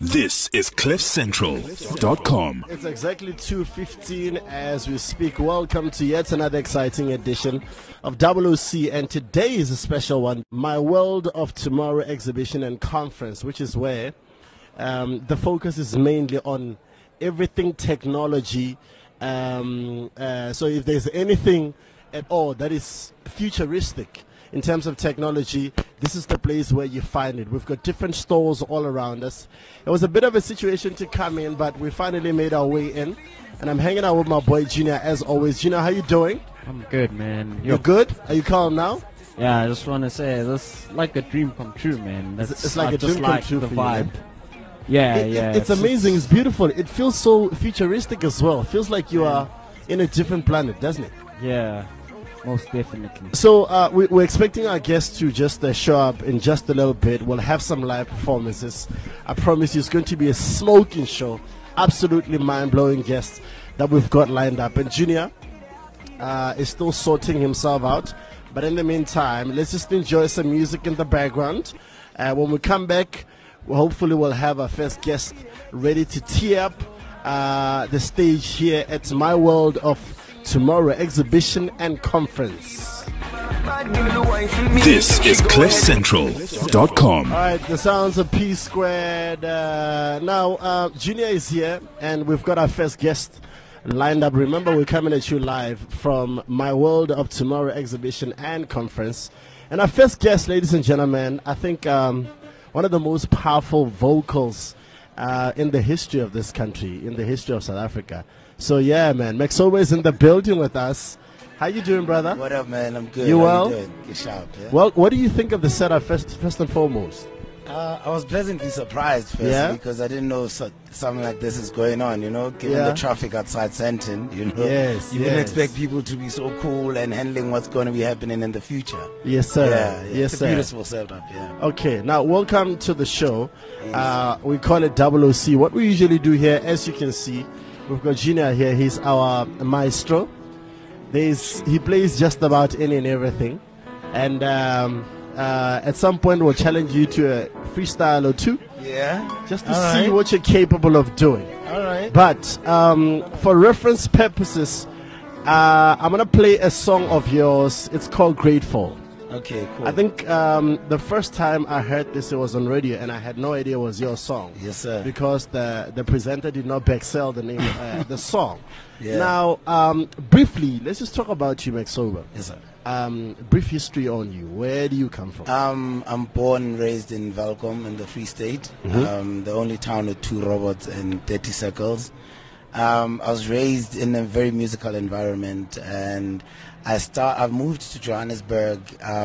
This is CliffCentral.com. It's exactly 2:15 as we speak. Welcome to yet another exciting edition of WC, and today is a special one. My World of Tomorrow exhibition and conference, which is where the focus is mainly on everything technology. So if there's anything at all that is futuristic in terms of technology, this is the place where you find it. We've got different stalls all around us. It was a bit of a situation to come in, but we finally made our way in. And I'm hanging out with my boy Junior as always. Junior, how you doing? I'm good, man. You're good? Are you calm now? Yeah, I just want to say this like a dream come true, man. It's like a dream come true the for vibe. you, man. Yeah, It's amazing. It's beautiful. It feels so futuristic as well. It feels like you are in a different planet, doesn't it? Yeah, most definitely. So we're expecting our guests to just show up in just a little bit. We'll have some live performances. I promise you it's going to be a smoking show. Absolutely mind-blowing guests that we've got lined up. And Junior is still sorting himself out. But in the meantime, let's just enjoy some music in the background. When we come back, hopefully we'll have our first guest ready to tee up the stage here at My World of Tomorrow exhibition and conference. This is CliffCentral.com. All right, the sounds of P Squared. Now, Junior is here, and we've got our first guest lined up. Remember, we're coming at you live from My World of Tomorrow exhibition and conference. And our first guest, ladies and gentlemen, I think one of the most powerful vocals in the history of this country, in the history of South Africa. So yeah, man, Maxoba is in the building with us. How you doing, brother? What up, man? I'm good. You How well? you doing? Good shout, yeah? Well, what do you think of the setup first and foremost? I was pleasantly surprised, firstly, Yeah? because I didn't know something like this is going on, you know, given Yeah. the traffic outside Sandton, you know. Yes, You didn't yes. expect people to be so cool and handling what's going to be happening in the future. Yes, sir. Yeah, Yes, it's sir. a beautiful setup, yeah. Okay, now welcome to the show. We call it WOC. What we usually do here, as you can see, we've got Junior here. He's our maestro. He plays just about any and everything. And at some point, we'll challenge you to a freestyle or two, Yeah? just to All see right. what you're capable of doing. All right. But for reference purposes, I'm going to play a song of yours. It's called Grateful. Okay, cool. I think the first time I heard this, it was on radio, and I had no idea it was your song. Yes, sir. Because the presenter did not backsell the name of the song. Yeah. Now, briefly, let's just talk about you, Maxoba. Yes, sir. Brief history on you. Where do you come from? I'm born and raised in Welkom in the Free State, the only town with 2 robots and 30 circles. I was raised in a very musical environment, and I've moved to Johannesburg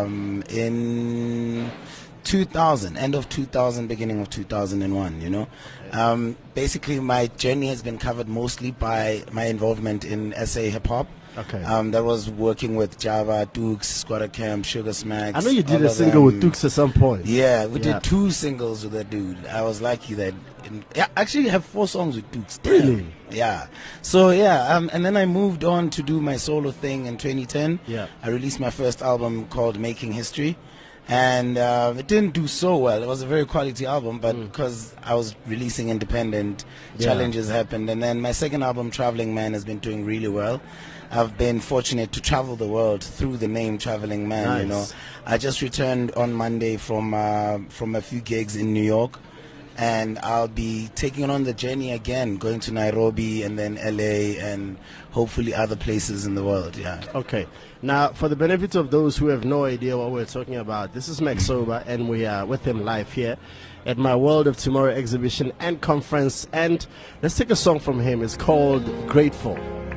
in 2000, end of 2000, beginning of 2001, you know. Basically, my journey has been covered mostly by my involvement in SA hip-hop. Okay. That was working with Java, Dukes, Squatter Camp, Sugar Smacks. I know you did all a of single with them. Dukes at some point. Yeah, we Yeah. did 2 singles with that dude. I was lucky that I actually have 4 songs with Dukes. Damn. Really? Yeah. So yeah, and then I moved on to do my solo thing in 2010. Yeah. I released my first album called Making History, and it didn't do so well. It was a very quality album, but because I was releasing independent, Yeah. challenges happened. And then my second album, Traveling Man, has been doing really well. I've been fortunate to travel the world through the name Traveling Man. You know, Nice. I just returned on Monday from a few gigs in New York, and I'll be taking on the journey again, going to Nairobi and then LA and hopefully other places in the world. Yeah. Okay. Now, for the benefit of those who have no idea what we're talking about, this is Maxoba, and we are with him live here at My World of Tomorrow exhibition and conference. And let's take a song from him. It's called Grateful.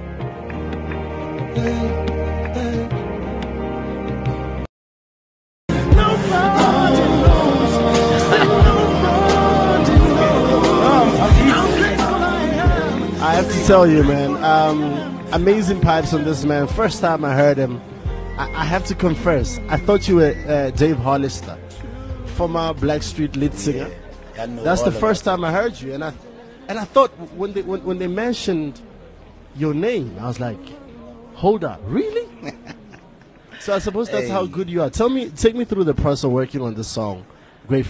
I have to tell you, man, amazing pipes on this man. First time I heard him, I have to confess, I thought you were Dave Hollister, former Blackstreet lead singer. I know That's all the of first that. time I heard you, and I thought when they mentioned your name, I was like, hold up, really? So I suppose that's how Hey. good you are. Take me through the process of working on this song, Grateful.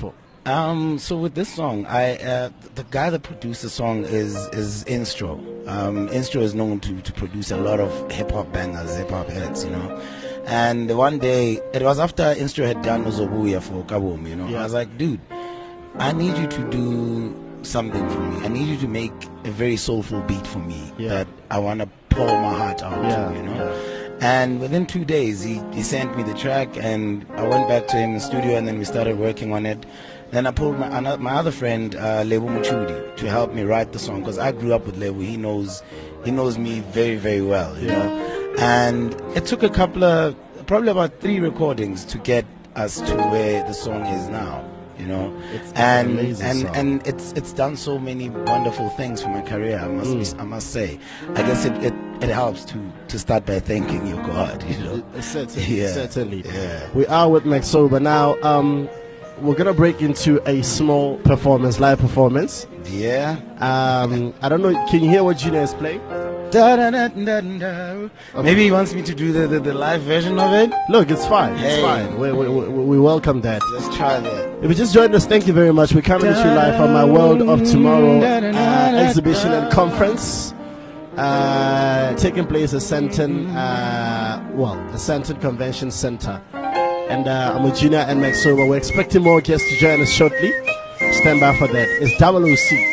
So with this song, the guy that produced the song is Instro. Instro is known to produce a lot of hip hop bangers, hip hop hits, you know. And one day, it was after Instro had done Uzobuya for Kaboom, you know. Yeah. I was like, dude, I need you to do something for me. I need you to make a very soulful beat for me that I want to pour my heart out to, you know. Yeah. And within 2 days, he sent me the track, and I went back to him in the studio, and then we started working on it. Then I pulled my other friend, Lebu Muchudi, to help me write the song, because I grew up with Lebu. He knows me very, very well, you know. And it took probably about 3 recordings to get us to where the song is now, you know. It's an amazing song. And it's done so many wonderful things for my career. I must say. I guess it helps to start by thanking your God, you know. Certainly. Yeah. We are with Maxoba now. We're gonna break into a small performance, live performance. Yeah. I don't know. Can you hear what Junior is playing? Da, da, da, da, da. Maybe he wants me to do the live version of it. Look, it's fine. It's Hey. fine. We welcome that. Let's try that. If you just joined us, thank you very much. We're coming to you live from my World of Tomorrow exhibition and conference taking place at Santon, the Santon Convention Center. And I'm with Junior and Maxoba. We're expecting more guests to join us shortly. Stand by for that. It's WC.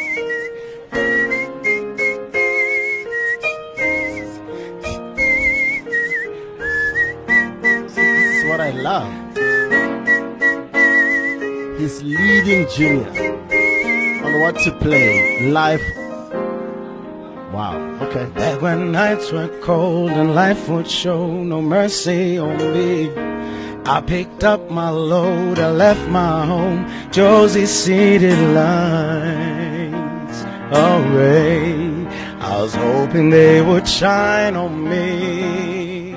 This is what I love. He's leading Junior on what to play live. Wow, okay. Back when nights were cold and life would show no mercy on me, I picked up my load, I left my home, Josie City lights away. I was hoping they would shine on me.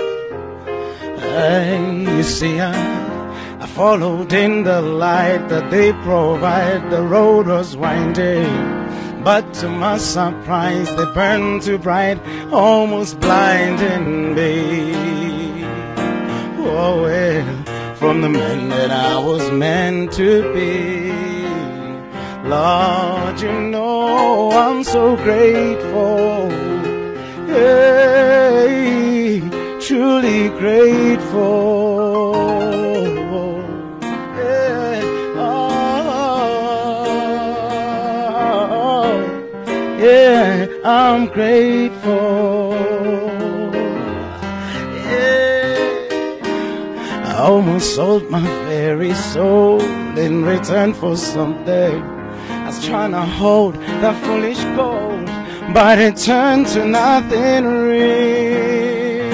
And you see, I followed in the light that they provide. The road was winding, but to my surprise, they burned too bright, almost blinding me. Oh, well, from the man that I was meant to be. Lord, you know I'm so grateful. Hey, truly grateful. Yeah, oh, yeah, I'm grateful. I almost sold my very soul in return for something. I was trying to hold that foolish gold, but it turned to nothing real.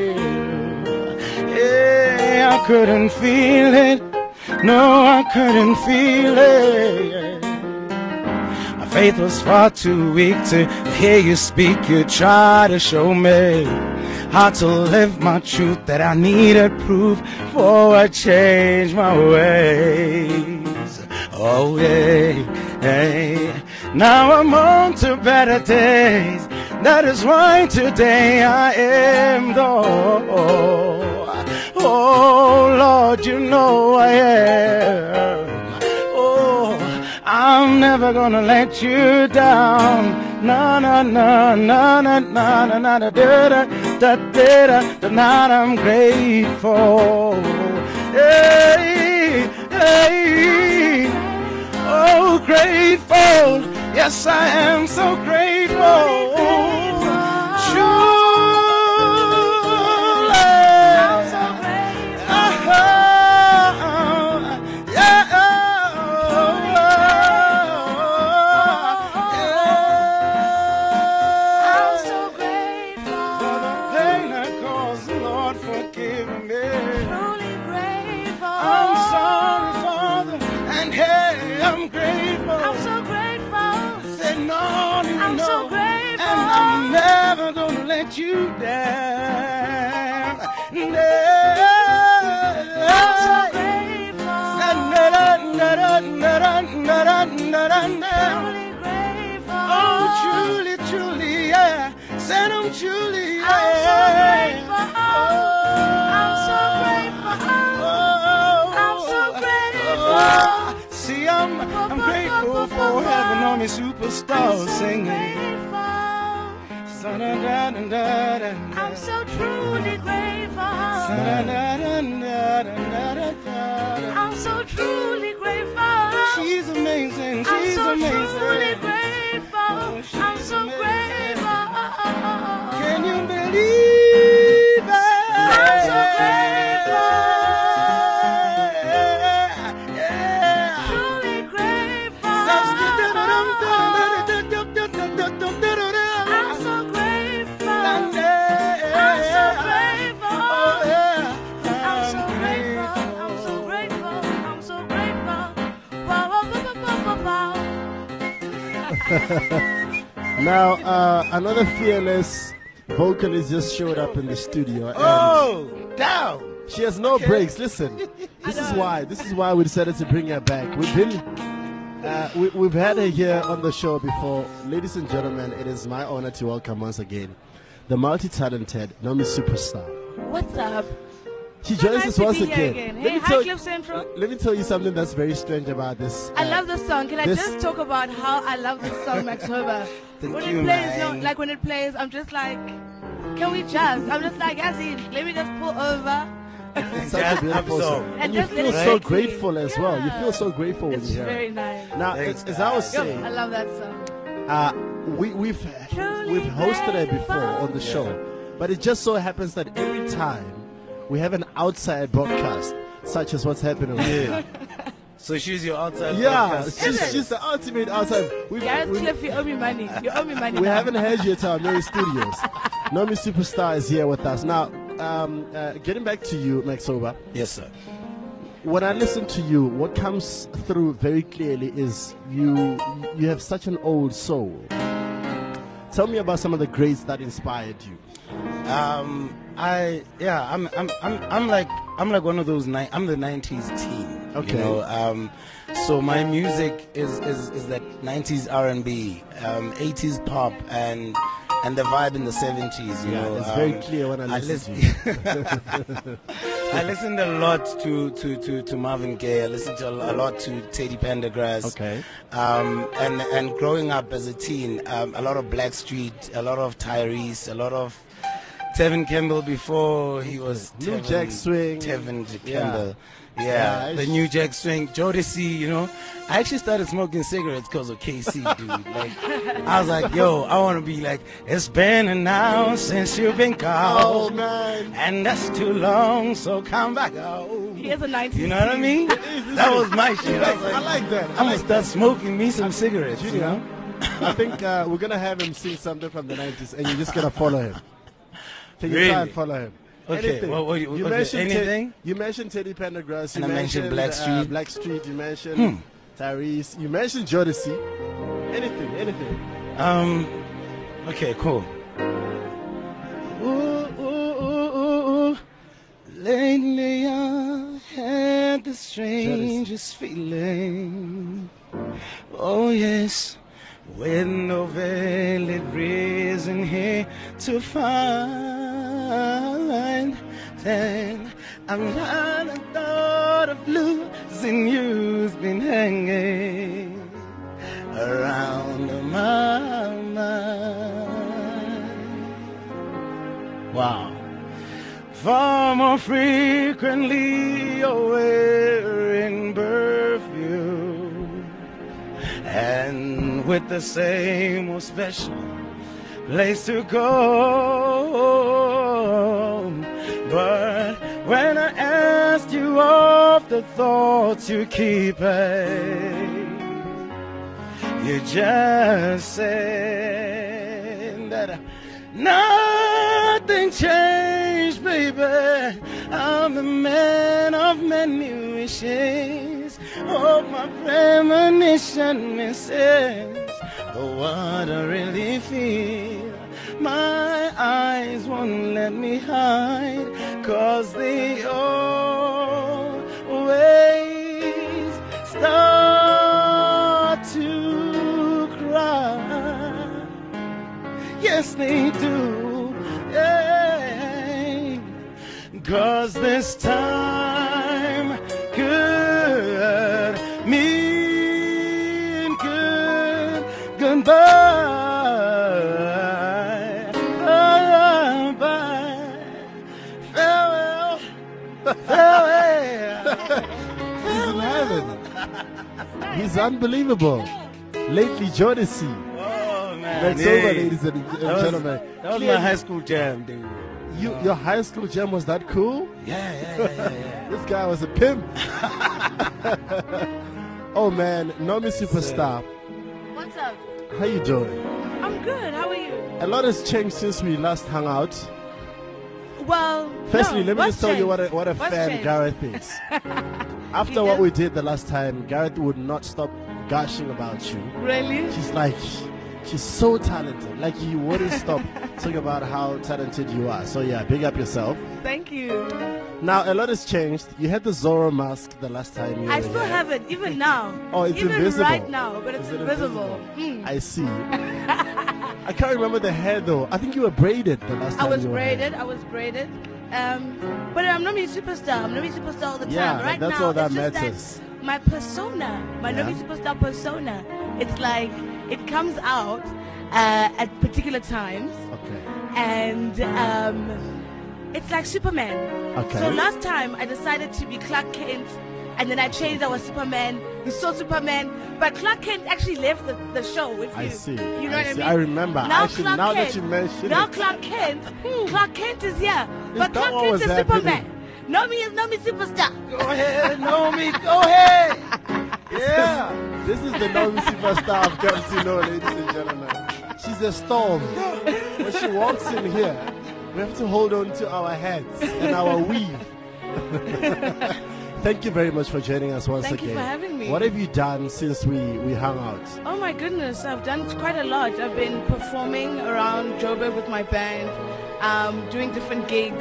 Yeah, I couldn't feel it. No, I couldn't feel it. My faith was far too weak to hear you speak. You try to show me how to live my truth, that I needed proof before I changed my ways. Oh yeah, hey. Now I'm on to better days. That is why today I am though. Oh Lord, you know I am. Oh, I'm never gonna let you down. Na na na na na na na na da da da da da. Now I'm grateful. Hey, hey, oh grateful. Yes, I am so grateful. Truly, I'm so grateful. Yeah. You down. I'm so grateful. Truly grateful. Oh, truly, truly, yeah. Said I'm truly, yeah. I'm so grateful. I'm so grateful. I'm so grateful. I'm grateful for having all my superstars singing. I'm so truly grateful. I'm so truly grateful. She's amazing. I'm She's so amazing. truly grateful. I'm so grateful. Can you believe it? I'm so grateful. Yeah. Truly grateful. I'm so grateful. I'm so grateful. I'm so grateful. I'm so grateful. I'm so grateful. Wow, wow, wow, wow, wow, wow. Now, another fearless vocalist just showed up in the studio. And Oh, down. she has no breaks. Listen, this is why we decided to bring her back. We've had her here on the show before. Ladies and gentlemen, it is my honor to welcome once again the multi-talented Nomi Superstar. What's up? She joins Nice us to once be here again. again. Hey, hi, Cliff Central. Let me tell you something that's very strange about this. I love this song. Can I this- just talk about how I love this song, Maxoba? Thank When you, it plays, man. like when it plays, I'm just like, can we just? I'm just like, Yazid, let me just pull over. It's such a beautiful song. And And you just feel let it so hit me. grateful as well. You Yeah. feel so grateful when It's you hear very it. nice. Now, Thanks, as I was guys. saying, I love that song. we've Truly hosted her before on the grateful. show, but it just so happens that every time we have an outside broadcast, such as what's happening right Yeah. So she's your outside. Yeah, broadcast. she's the ultimate outside. Gareth Cliff, you owe me money. You owe me money. We now. haven't had you at our Mary Studios. Nomi Superstar is here with us. Now, getting back to you, Maxoba, Yes, sir. when I listen to you, what comes through very clearly is you have such an old soul. Tell me about some of the greats that inspired you. I'm like one of those. I'm the '90s teen. Okay. You know, so my music is that '90s R&B, '80s pop, and the vibe in the '70s. You know, it's very clear when I listen to you. I listened a lot to Marvin Gaye. I listened to a lot to Teddy Pendergrass. Okay. And growing up as a teen, a lot of Blackstreet, a lot of Tyrese, a lot of Tevin Campbell before he was New Jack Swing. Tevin Yeah. Campbell. Yeah, Yeah, the it's- New Jack Swing, Jodeci, you know. I actually started smoking cigarettes because of KC, dude. Like, I was like, yo, I want to be like, it's been an hour since you've been Oh gone. man. And that's too long, so come back home. He has a 90s. You know what I mean? That was my shit. I was I like, like that. I'm going to start smoking me some cigarettes, you know? I think we're gonna have him sing something from the 90s, and you're just gonna follow him. Can you try Really? and follow him? Okay, Anything. well, you okay, mentioned anything? You mentioned Teddy Pendergrass. You And I mentioned Blackstreet. Blackstreet. You mentioned Tyrese. You mentioned Jodeci. Anything. Okay, cool. Ooh. Lately I had the strangest feeling. Oh yes, with no valid reason here to find. Then I'm not the thought of losing you's been hanging around my mind. Wow. Far more frequently you're wearing perfume, and with the same old special place to go. But when I asked you of the thoughts you keep, you just said that nothing changed, baby. I'm the man of many wishes. Oh, my premonition misses what I really feel. My eyes won't let me hide, 'cause they always start to cry. Yes, they do. Yeah. 'Cause this time could mean passing by, by. Farewell, farewell. He's in heaven. He's unbelievable. Lately, Jodeci. Oh man, That's over, ladies and gentlemen. That was my high school jam, dude. Your high school jam was that cool? Yeah. This guy was a pimp. Oh man, Nomi Superstar. What's up? How you doing? I'm good. How are you? A lot has changed since we last hung out. Well, Firstly, no, let me what's just tell you changed? what a What's fan changed? Gareth is. After He what does? we did the last time, Gareth would not stop gushing about you. Really? She's like, she's so talented. Like, you wouldn't stop talking about how talented you are. So yeah, big up yourself. Thank you. Now, a lot has changed. You had the Zorro mask the last time you I were still here. have it, even now. Oh, it's even invisible. right now, but it's Is it invisible. I see. I can't remember the hair though. I think you were braided the last I time was you were braided. here. I was braided. But I'm not a superstar. I'm not a superstar all the time. Yeah, right that's now, all that it's just matters. that my persona, my Yeah. Nomi Superstar persona, it's like it comes out at particular times, Okay. and it's like Superman. Okay. So last time I decided to be Clark Kent, and then I changed. I was Superman. You saw Superman, but Clark Kent actually left the show with you. I see. You know what I see. mean? I remember. Now Actually, Clark now Kent, that you mention now it. Clark Kent is here, but that Clark what Kent was is happening? Superman. Nomi is Nomi Superstar. Go ahead, Nomi, go ahead. Yeah. This is the Nomi Superstar I've come to know, ladies and gentlemen. She's a storm. When she walks in here, we have to hold on to our heads and our weave. Thank you very much for joining us once Thank again. you for having me. What have you done since we hung out? Oh my goodness, I've done quite a lot. I've been performing around Joburg with my band, doing different gigs.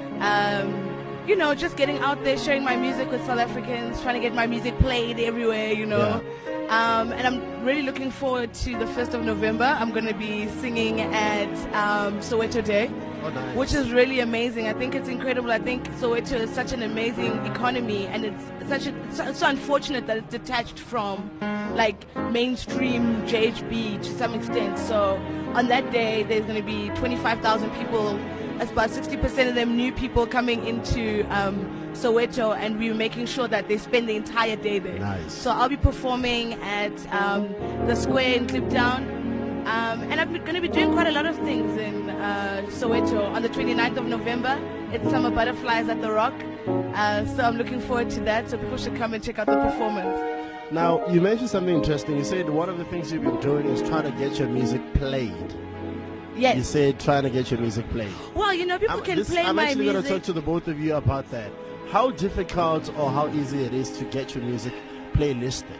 You know, just getting out there, sharing my music with South Africans, trying to get my music played everywhere, you know. And I'm really looking forward to the 1st of November. I'm going to be singing at Soweto Day, Oh, nice. which is really amazing. I think it's incredible. I think Soweto is such an amazing economy, and it's so unfortunate that it's detached from like mainstream JHB to some extent. So on that day, there's going to be 25,000 people. That's about 60% of them new people coming into Soweto, and we're making sure that they spend the entire day there. Nice. So I'll be performing at the Square in Kliptown, and I'm going to be doing quite a lot of things in Soweto on the 29th of November. It's Summer Butterflies at the Rock, so I'm looking forward to that. So people should come and check out the performance. Now, you mentioned something interesting. You said one of the things you've been doing is trying to get your music played. Yes. You said trying to get your music played. Well, you know, people can play I'm my actually going to music. talk to the both of you about that. How difficult or how easy it is to get your music playlisted?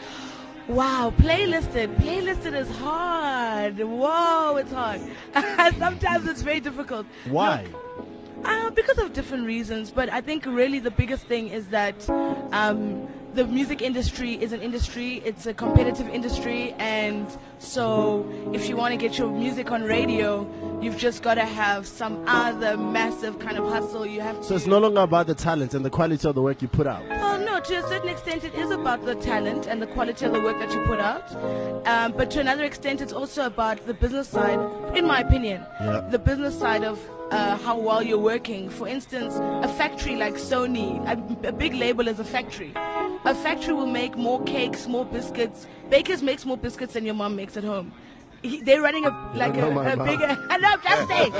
Wow, playlisted. Playlisted is hard. Whoa, it's hard. Sometimes it's very difficult. Why? Because of different reasons, but I think really the biggest thing is that the music industry is an industry, it's a competitive industry, and so if you want to get your music on radio, you've just got to have some other massive kind of hustle. You have to. So it's no longer about the talent and the quality of the work you put out. Well, no, to a certain extent, it is about the talent and the quality of the work that you put out. But to another extent, it's also about the business side, in my opinion. Yeah. The business side of how well you're working. For instance, a factory like Sony, a big label is a factory. A factory will make more cakes, more biscuits. Bakers makes more biscuits than your mom makes at home. They're running a know my mom. bigger. I know, I'm just saying.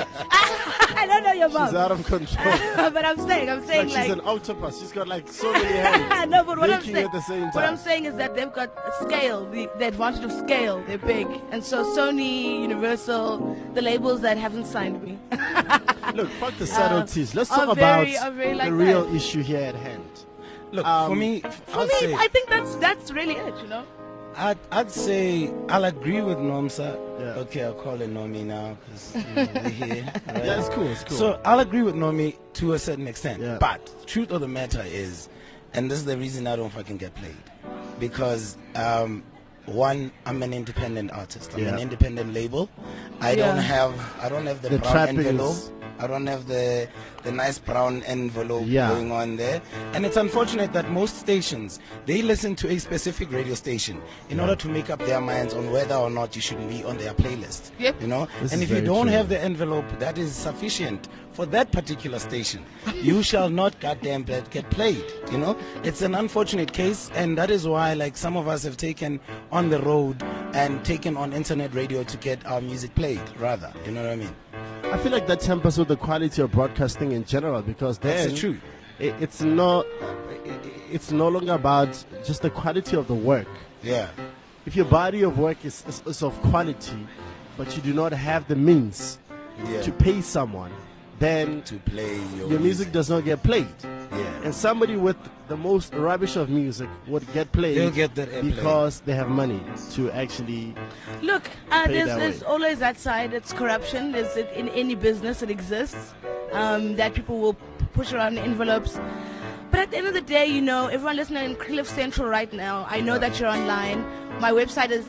I don't know your mom. She's out of control. But I'm saying Like she's an octopus. She's got like so many hands. no, but what I'm Baking saying, at the same what I'm time. saying is that they've got a scale, the advantage of scale. They're big, and so Sony, Universal, the labels that haven't signed me. Look, fuck the subtleties. Let's are talk very- about are very the like real that. issue here at hand. Look, for me, For me, I think that's really it. You know. I'd say I'll agree with Nomsa. Yeah. Okay, I'll call it Nomi now because we're here. Right? Yeah, it's cool. It's cool. So I'll agree with Nomi to a certain extent. Yeah. But truth of the matter is, and this is the reason I don't fucking get played, because one, I'm an independent artist. I'm Yeah. an independent label. I Yeah. don't have the The brown trappings. envelope. I don't have the nice brown envelope Yeah. going on there. And it's unfortunate that most stations, they listen to a specific radio station in order to make up their minds on whether or not you should be on their playlist. Yep. You know? This And is if you very don't true. have the envelope that is sufficient for that particular station, you shall not goddamn get played. You know? It's an unfortunate case, and that is why like some of us have taken on the road and taken on internet radio to get our music played, rather. You know what I mean? I feel like that tempers with the quality of broadcasting in general, because That's then the truth. it's no longer about just the quality of the work. Yeah. If your body of work is of quality, but you do not have the means Yeah. to pay someone, then to play your music does not get played. Yeah. And somebody with the most rubbish of music would get played They'll get that airplay. because they have money to actually. Look, Pay that there's way. always that side. It's corruption. There's it in any business. It exists. That people will push around envelopes. But at the end of the day, you know, everyone listening in Cliff Central right now, I know that you're online. My website is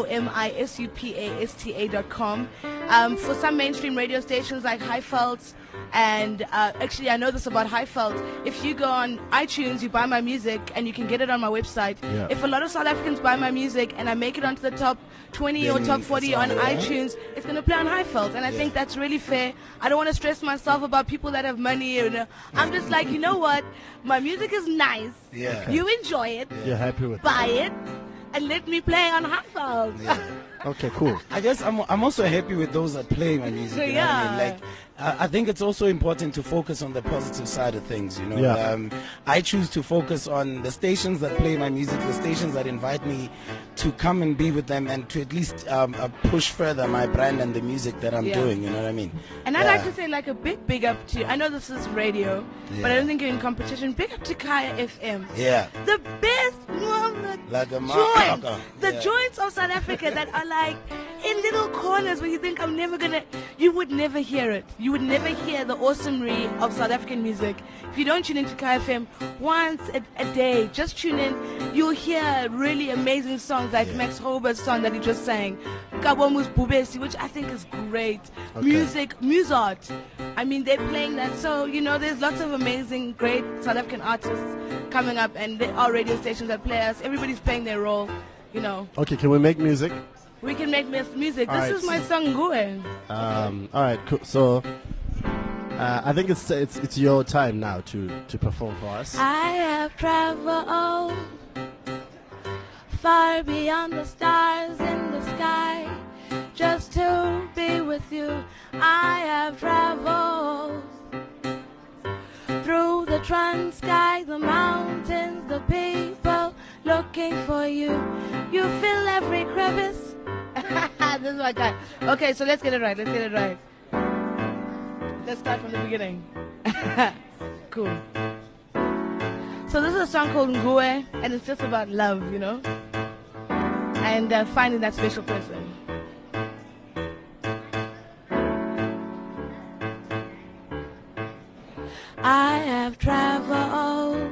nomisupasta.com. For some mainstream radio stations like Highveld, and actually I know this about Highveld. If you go on iTunes, you buy my music and you can get it on my website. Yeah. If a lot of South Africans buy my music and I make it onto the top 20 or Then top it's 40 on on there. iTunes, it's going to play on Highveld. And I Yeah. think that's really fair. I don't want to stress myself about people that have money. I'm just like, you know what? My music is nice. Yeah. You enjoy it. You're happy with Buy it. And let me play on Highveld. Yeah. it. Okay, cool. I guess I'm also happy with those that play my music. You know what I mean? Yeah. Like, I think it's also important to focus on the positive side of things. You know, Yeah. I choose to focus on the stations that play my music, the stations that invite me to come and be with them, and to at least push further my brand and the music that I'm Yeah. doing. You know what I mean? And I'd Yeah. like to say like a big up to, I know this is radio, but I Yeah. don't think you're in competition. Big up to Kaya FM. Yeah. The best woman Like a joints. motherfucker. The Yeah. joints of South Africa that are like in little corners where you think you would never hear it. You would never hear the awesomery of South African music. If you don't tune into KFM once a day, just tune in, you'll hear really amazing songs like Yeah. Max Hober's song that he just sang, Kabomus Bubesi, which I think is great. Okay. Music, Musart. I mean, they're playing that. So, you know, there's lots of amazing, great South African artists coming up, and there are radio stations that play us. Everybody's playing their role, you know. Okay, can we make music? We can make music. All This right. is my song, Gue. All right, cool. So I think it's your time now to perform for us. I have traveled far beyond the stars in the sky just to be with you. I have traveled through the trans sky, the mountains, the people looking for you. You fill every crevice. This is my guy. Okay, so let's get it right. Let's start from the beginning. Cool. So this is a song called Ngue, and it's just about love, you know, and finding that special person. I have traveled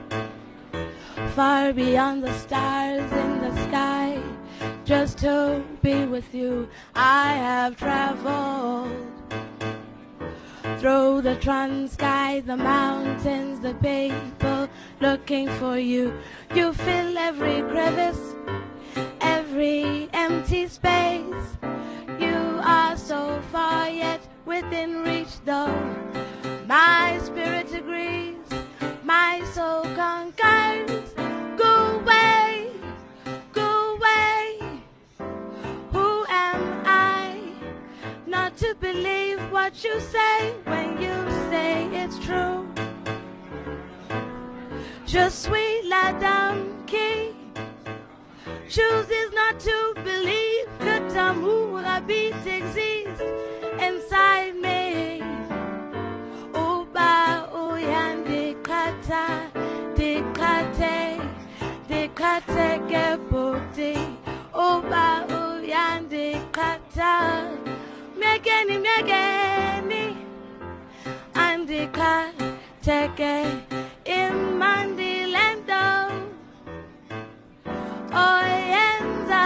far beyond the stars in the sky just to be with you. I have traveled through the trans sky, the mountains, the people looking for you. You fill every crevice, every empty space. You are so far yet within reach, though my spirit agrees, my soul conquers. Go away, go away. Who am I not to believe what you say when you say it's true? Je suis la dame qui chooses not to believe que ton amour habite, existe inside me. Uba uyan dekata, dekate, dekate keputi. Uba uyan dekata, megeni, andika teke in mandilendo. Oyenza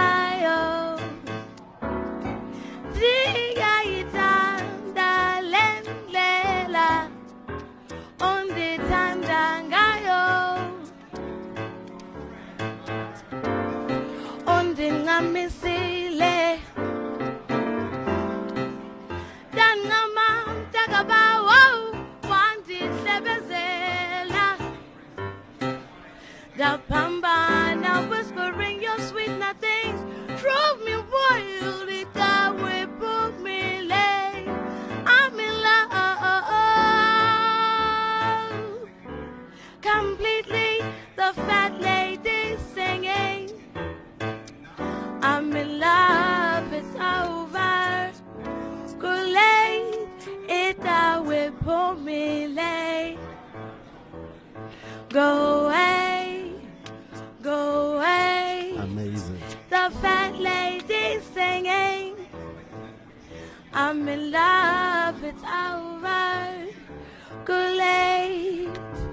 Go away, go away. Amazing. The fat lady singing, I'm in love, it's over, Kool-Aid.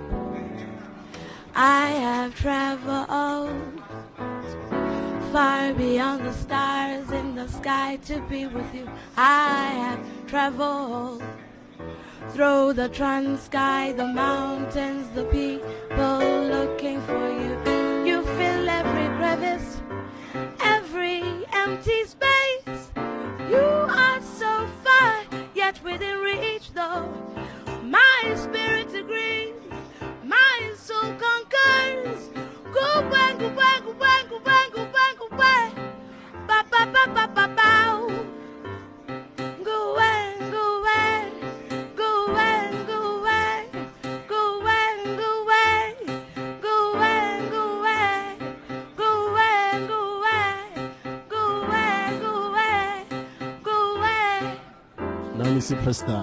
I have traveled far beyond the stars in the sky to be with you. I have traveled through the trans-sky, the mountains, the people looking for you. You fill every crevice, every empty space. You are so far, yet within reach though. My spirit agrees, my soul conquers. Go back, go back, go back, go back, go back, go back. Ba ba ba ba ba ba. Go away, go away, go away, go away, go away, go away, go away, go away, go away, go away, go away, go away, go away. Naomi Superstar.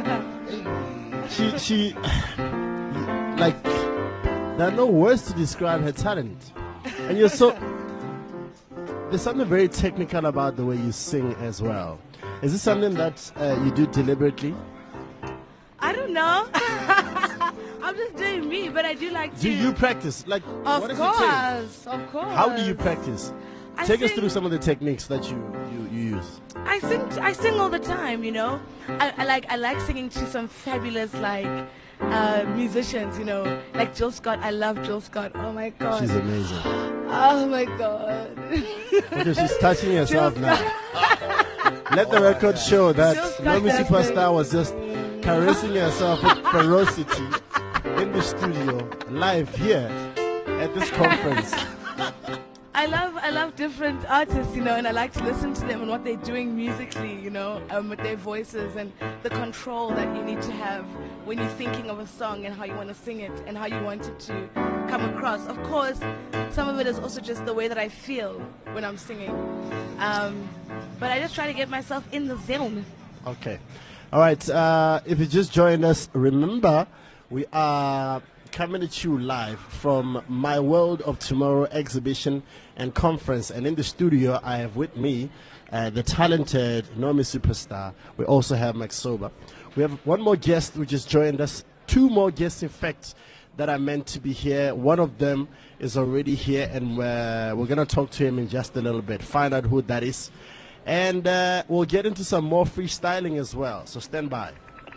she, like, there are no words to describe her talent. And you're so, there's something very technical about the way you sing as well. Is this something that you do deliberately? I don't know. I'm just doing me, but I do like to. Do you practice? Like, Of what does it take? course, of course. How do you practice? I Take us sing- through some of the techniques that you use. I sing all the time, you know. I like singing to some fabulous musicians, you know, like Jill Scott. I love Jill Scott. Oh my god. She's amazing. Oh my god. Okay, she's touching herself Jill now. Let the record show that Jill Scott Naomi does Superstar was just caressing herself with ferocity in the studio, live here at this conference. I love different artists, you know, and I like to listen to them and what they're doing musically, you know, with their voices and the control that you need to have when you're thinking of a song and how you want to sing it and how you want it to come across. Of course, some of it is also just the way that I feel when I'm singing. But I just try to get myself in the zone. Okay. All right. If you just joined us, remember we are coming at you live from My World of Tomorrow exhibition and conference. And in the studio, I have with me the talented Naomi Superstar. We also have Max Sober. We have one more guest who just joined us. Two more guests, in fact, that are meant to be here. One of them is already here, and we're going to talk to him in just a little bit, find out who that is. And we'll get into some more freestyling as well. So stand by.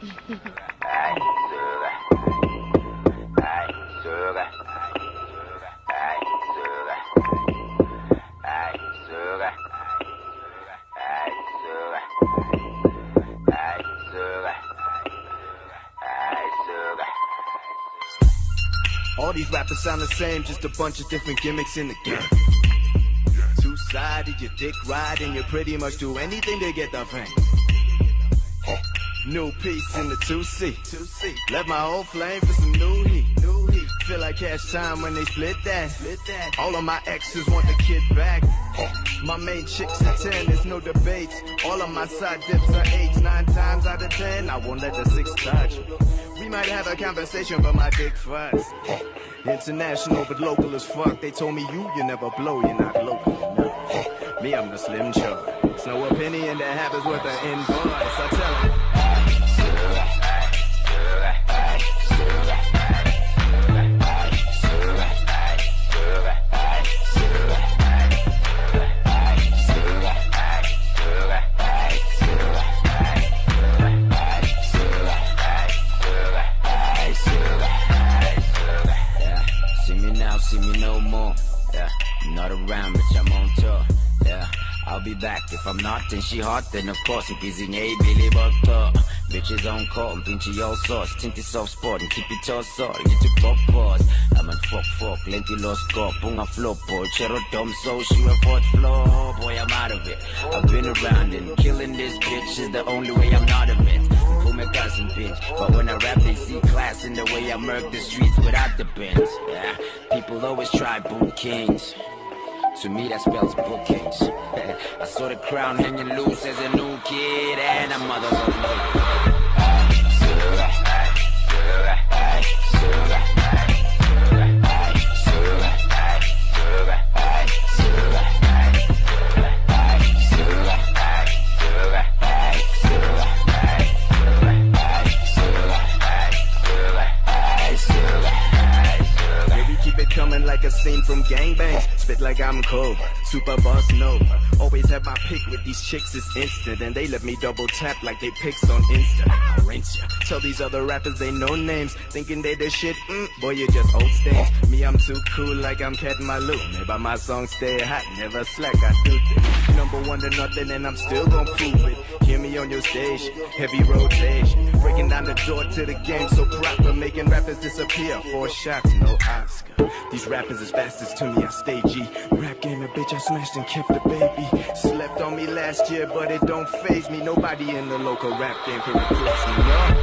All these rappers sound the same, just a bunch of different gimmicks in the game. Two-sided, your dick riding, you pretty much do anything to get the fame. New piece in the 2C. Left my old flame for some new heat. Feel like cash time when they split that. All of my exes want the kid back. My main chick's a 10, there's no debates. All of my side dips are 8, 9 times out of 10. I won't let the 6 touch. We might have a conversation, but my dick first. International, but local as fuck. They told me you never blow, you're not local enough. Me, I'm the Slim Chuck. It's no opinion that happens with an invoice. I tell 'em. See me no more, yeah, I'm not around, bitch, I'm on tour, yeah, I'll be back, if I'm not, then she hot, then of course, ngizinye Billy Butter, bitches on call, pinche all sauce, tinty soft spot, and keep it all salt, little pop pause, I'm an fuck, plenty lost score, punga flop, boy, chero dumb, so she a fourth floor, boy, I'm out of it, I've been around, and killing this bitch is the only way I'm not of it. My cousin bitch, but when I rap they see class in the way I murk the streets without the bends. Yeah, people always try boot kings. To me that spells bookings. I saw the crown hanging loose as a new kid and a motherfucker. gangbangs, spit like I'm cold. Super boss Nova. Always have my pick with these chicks, it's instant. And they let me double tap like they pics on Insta. I'll rinse ya. Tell these other rappers they know names, thinking they the shit. Boy, you just old stains. Me, I'm too cool like I'm Cat Malou. Maybe my songs stay hot, never slack, I do this. Number one to nothing and I'm still gon' prove it. Hear me on your stage, heavy rotation. Breaking down the door to the game so proper. Making rappers disappear, 4 shots, no Oscar. These rappers is bastards to me, I stay G. Rap game a bitch, I smashed and kept the baby. Slept on me last year, but it don't faze me. Nobody in the local rap game can replace me, no.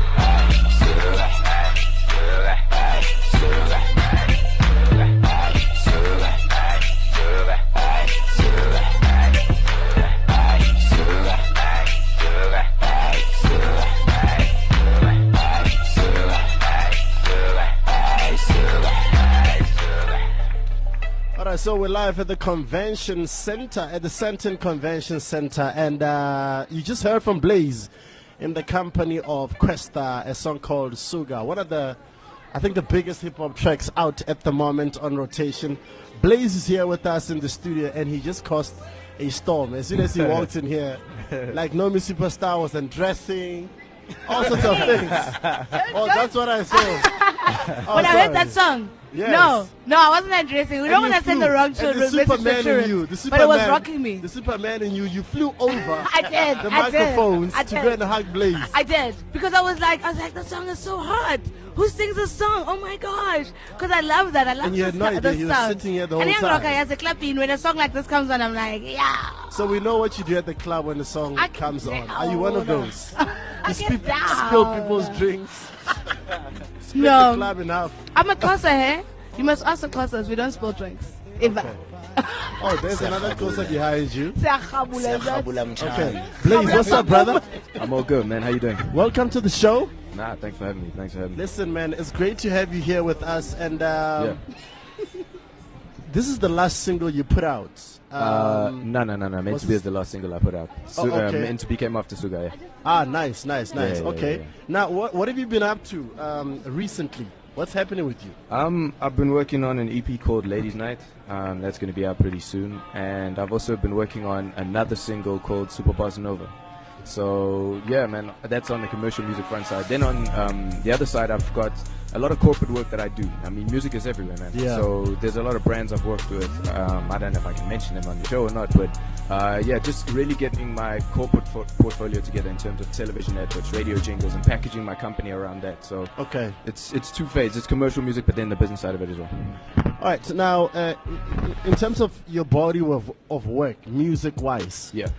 Alright, so we're live at the convention center, at the Sandton Convention Center, and you just heard from Blaze in the company of Questa, a song called Suga, one of the, I think, the biggest hip-hop tracks out at the moment on rotation. Blaze is here with us in the studio, and he just caused a storm. As soon as he walked in here, like Nomi Superstar was undressing, all sorts of things. Oh, that's what I saw. Oh, when I heard that song, yes. No, I wasn't addressing. We don't want to send the wrong children. The Superman in you, but it was rocking me. The Superman in you flew over I did. the microphones I to did. go and hug Blaze. I did, because I was like, the song is so hard. Who sings this song? Oh my gosh! Because I love that. I love And you had no idea he was sound. sitting here the whole and time. And as a clapping, when a song like this comes on, I'm like, yeah. So we know what you do at the club when the song comes on. Are you one of those? You get down. spill people's drinks. Split No. the club enough. I'm a closer, hey? You must ask the closers. We don't spill drinks. Ever. Oh, there's another closer behind you. Okay. Blaze, what's up, brother? I'm all good, man. How you doing? Welcome to the show. Nah, thanks for having me. Listen, man, it's great to have you here with us. And Yeah. this is the last single you put out. No. Meant to be this? is the last single I put out. okay. Meant to be came after Suga. Yeah. Ah, nice. yeah, Okay. yeah. Now, what have you been up to recently? What's happening with you? I've been working on an EP called Ladies Night. That's going to be out pretty soon. And I've also been working on another single called Super Bossa Nova. So yeah, man, that's on the commercial music front side. Then on the other side, I've got a lot of corporate work that I do. I mean, music is everywhere, man. Yeah. So there's a lot of brands I've worked with. I don't know if I can mention them on the show or not, but yeah, just really getting my corporate portfolio together in terms of television adverts, radio jingles, and packaging my company around that. So Okay. it's two-phase. It's commercial music, but then the business side of it as well. All right. So now, in terms of your body of work, music-wise, Yeah.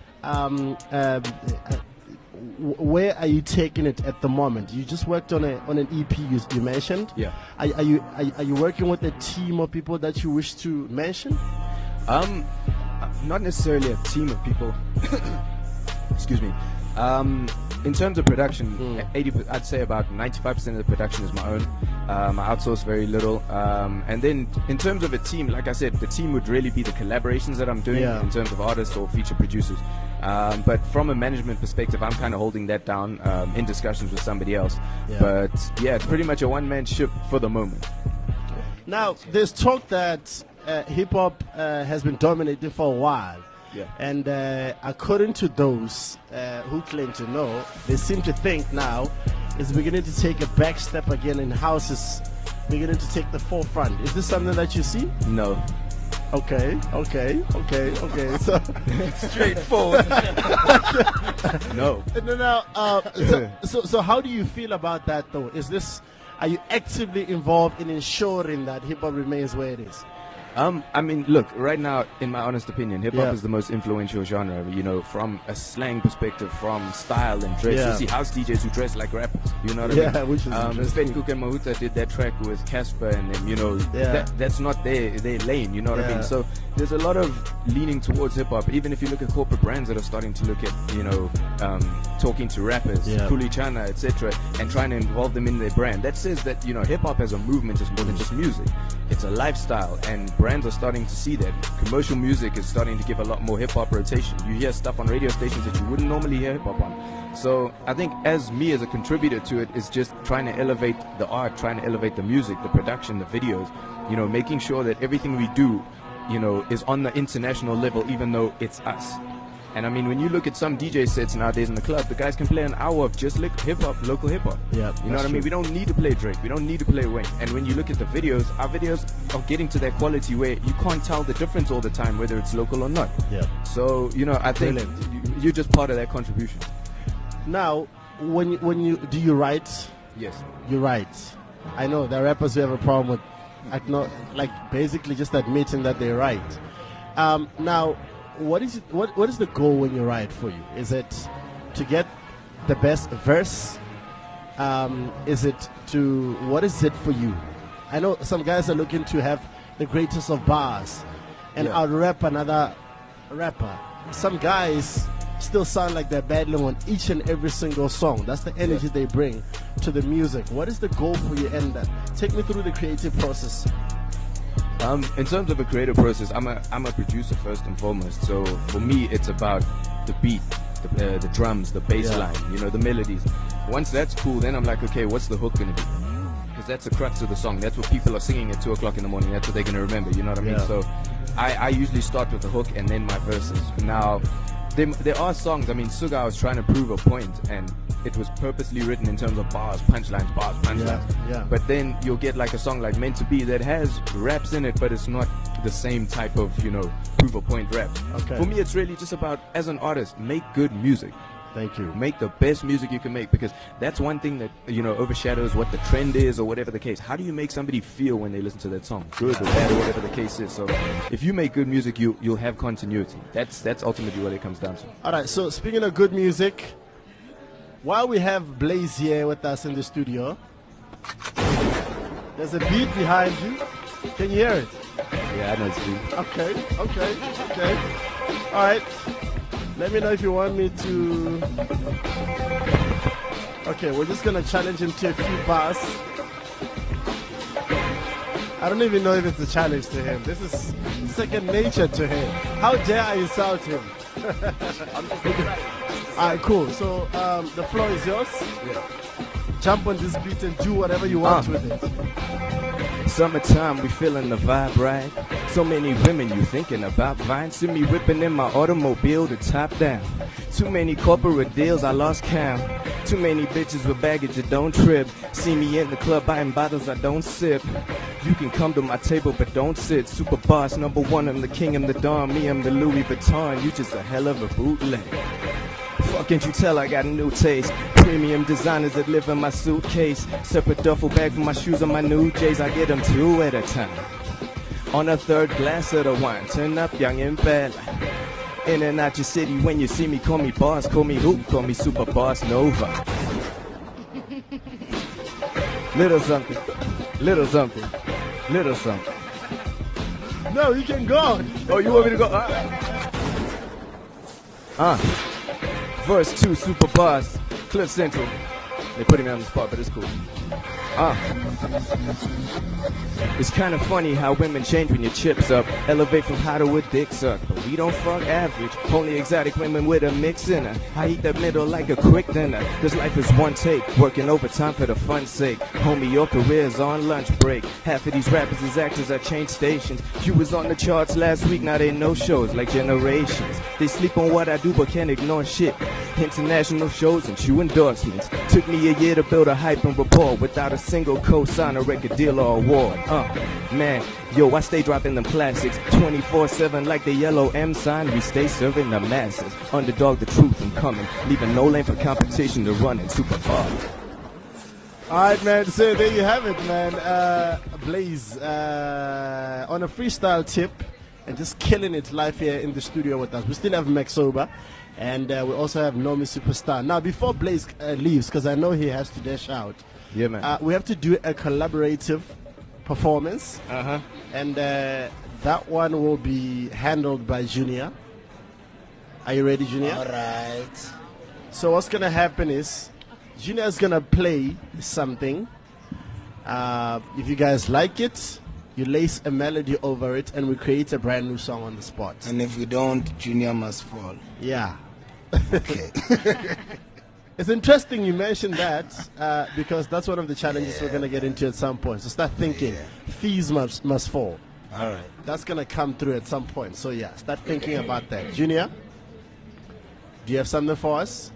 where are you taking it at the moment? You just worked on an EP you mentioned. Yeah. Are you working with a team of people that you wish to mention? Not necessarily a team of people. Excuse me. In terms of production, 80, I'd say about 95% of the production is my own. I outsource very little. And then in terms of a team, like I said, the team would really be the collaborations that I'm doing in terms of artists or feature producers. But from a management perspective, I'm kind of holding that down in discussions with somebody else. Yeah. But yeah, it's pretty much a one-man ship for the moment. Now, there's talk that hip-hop has been dominating for a while. Yeah. And according to those who claim to know, they seem to think now it's beginning to take a back step again, and house is beginning to take the forefront. Is this something that you see? No. Okay. So Straightforward. No. So how do you feel about that, though? Are you actively involved in ensuring that hip hop remains where it is? I mean, look, right now, in my honest opinion, hip-hop Yeah. is the most influential genre, you know, from a slang perspective, from style and dress. Yeah. You see house DJs who dress like rappers, you know what I Yeah, mean? which is interesting. Fed Cook and Mahuta did that track with Casper, and then, you know, Yeah. that's not their lane, you know what I Yeah. mean? So there's a lot of leaning towards hip-hop, even if you look at corporate brands that are starting to look at, you know, talking to rappers, Yeah. Kulichana, etc., and trying to involve them in their brand. That says that, you know, hip-hop as a movement is more than just music. It's a lifestyle, and brands are starting to see that. Commercial music is starting to give a lot more hip-hop rotation. You hear stuff on radio stations that you wouldn't normally hear hip-hop on. So I think as a contributor to it, is just trying to elevate the art, trying to elevate the music, the production, the videos, you know, making sure that everything we do you know, is on the international level, even though it's us. And I mean, when you look at some DJ sets nowadays in the club, the guys can play an hour of just hip hop, local hip hop. Yeah, you know what I mean? We don't need to play Drake. We don't need to play Wayne. And when you look at the videos, our videos are getting to that quality where you can't tell the difference all the time, whether it's local or not. Yeah. So, you know, I think you're just part of that contribution. Now, when you do you write? Yes. You write. I know there are rappers who have a problem with, basically just admitting that they write. Now, what is the goal when you write for you? Is it to get the best verse? What is it for you? I know some guys are looking to have the greatest of bars and out-rap another rapper. Some guys still sound like they're battling on each and every single song. That's the energy they bring to the music. What is the goal for you? And take me through the creative process. In terms of a creative process, I'm a producer first and foremost. So for me, it's about the beat, the drums, the bass line, you know, the melodies. Once that's cool, then I'm like, okay, what's the hook gonna be? Because that's the crux of the song. That's what people are singing at 2 o'clock in the morning. That's what they're gonna remember. You know what I mean? So I usually start with the hook and then my verses. Now, there are songs. I mean, Suga was trying to prove a point, and it was purposely written in terms of bars, punchlines. Yeah. But then you'll get like a song like Meant to Be that has raps in it, but it's not the same type of, you know, prove a point rap. Okay. For me, it's really just about, as an artist, make good music. Thank you. Make the best music you can make, because that's one thing that, you know, overshadows what the trend is or whatever the case. How do you make somebody feel when they listen to that song? Good or bad or whatever the case is. So if you make good music, you'll have continuity. That's ultimately what it comes down to. All right, so speaking of good music, while we have Blaze here with us in the studio, there's a beat behind you. Can you hear it? Yeah, I know it's beat. Okay. All right. Let me know if you want me to. Okay, we're just gonna challenge him to a few bars. I don't even know if it's a challenge to him. This is second nature to him. How dare I insult him? Alright, cool. So the floor is yours. Yeah. Jump on this beat and do whatever you want with it. Summertime, we feeling the vibe, right? So many women you thinking about Vine. See me whipping in my automobile, the top down. Too many corporate deals, I lost count. Too many bitches with baggage that don't trip. See me in the club buying bottles I don't sip. You can come to my table but don't sit. Super boss, number one, I'm the king, I'm the Don. Me, I'm the Louis Vuitton, you just a hell of a bootleg. Fuck, can't you tell I got a new taste? Premium designers that live in my suitcase. Separate duffel bag for my shoes and my new J's. I get them 2 at a time. On a third glass of the wine, turn up young and bad. In and out your city, when you see me, call me boss, call me who? Call me Super Boss Nova. Little something, little something, little something. No, you can go. Oh, you want me to go? Verse 2, Super Boss, Cliff Central. They put him on the spot, but it's cool. It's kind of funny how women change when your chips up. Elevate from how to a dick suck. But we don't fuck average. Only exotic women with a mix in her. I eat the middle like a quick dinner. This life is one take. Working overtime for the fun's sake. Homie, your career's on lunch break. Half of these rappers is actors that change stations. You was on the charts last week, now they no shows like Generations. They sleep on what I do but can't ignore shit. International shows and true endorsements. Took me a year to build a hype and rapport without a single co-sign, a record deal or award. Man, yo, I stay dropping them classics 24/7 like the yellow M sign. We stay serving the masses. Underdog, the truth, I'm coming. Leaving no lane for competition to run in Super Bowl. Alright, man, so there you have it, man. Blaze on a freestyle tip and just killing it live here in the studio with us. We still have Max Sober. And we also have Nomi Superstar. Now, before Blaze leaves, because I know he has to dash out, yeah, man. We have to do a collaborative performance. And that one will be handled by Junior. Are you ready, Junior? All right. So what's going to happen is Junior's going to play something. If you guys like it, you lace a melody over it, and we create a brand new song on the spot. And if we don't, Junior must fall. Yeah. Okay. It's interesting you mentioned that because that's one of the challenges we're going to get into at some point. So start thinking, fees must fall. All right. That's going to come through at some point. So, yeah, start thinking about that. Junior, do you have something for us?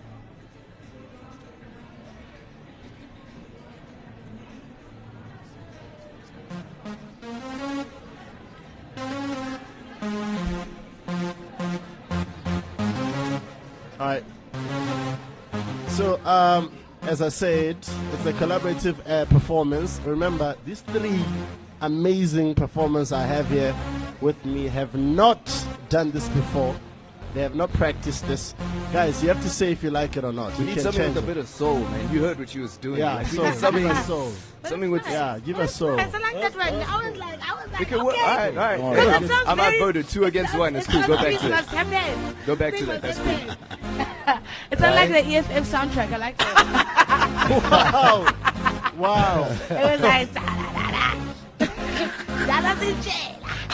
All right. So, as I said, it's a collaborative performance. Remember, these three amazing performers I have here with me have not done this before. They have not practiced this. Guys, you have to say if you like it or not. We You need can something change with a it. bit of soul, man. You heard what she was doing. Yeah, Like, we soul. need something, Give us soul. something with. Yeah, give us soul. I like that one. I was like, We can okay. work. All right, all right. All Hey, right. It sounds I'm very- outvoted. 2 against 1. It's cool. Go back to Christmas that. happen. Go back to that. That's cool. It's unlike the EFF soundtrack. I like that. Wow. Wow. It was like da da da da. Dollars in jail.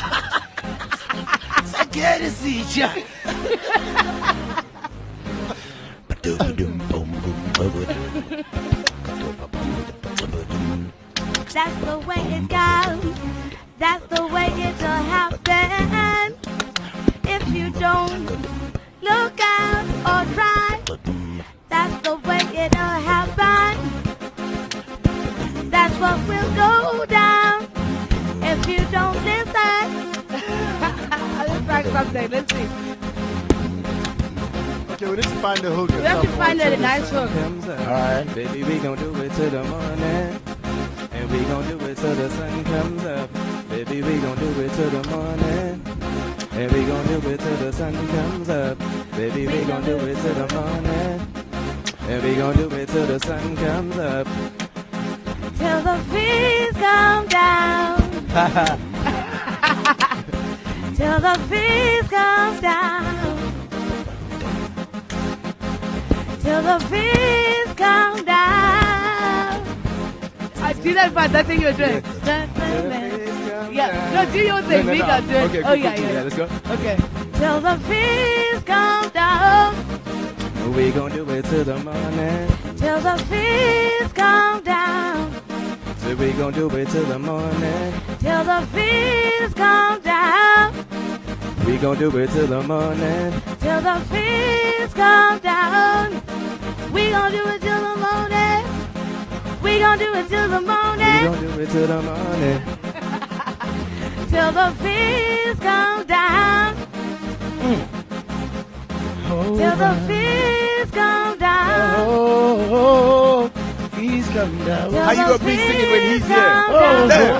I get to see ya. That's the way it goes. That's the way it'll happen. If you don't look out or try, that's the way it'll happen. That's what will go down if you don't listen. Let's try something. Let's see. Okay, we need to find the hook. We have to find a nice hook. Alright, baby, we gon' do it till the morning. And we gon' do it till the sun comes up. Baby, we gon' do it till the morning. And we gon' do it till the sun comes up. Baby, we gon' do it till the morning. And we gon' do it till the sun comes up. Till the fees come down. Till the fees come down. Till the fees come down. I do that part, that thing you're doing. Yeah, no, do your thing. We got to do it. Okay, Oh, cool, yeah, cool, yeah. let's go. Okay. Till the fees come down. We gon' do it till the morning. Till the fees come down. So we gon' do it till the morning. Till the fees come down. We gon' do it till the morning. Till the fees come down. We gon' do it till the morning. We gon' do it till the We morning. gon' do it till the morning. Till the fees come down. Till the fees come down. Oh, fees come down. Till How you the gonna be singing when he's fees here? come down.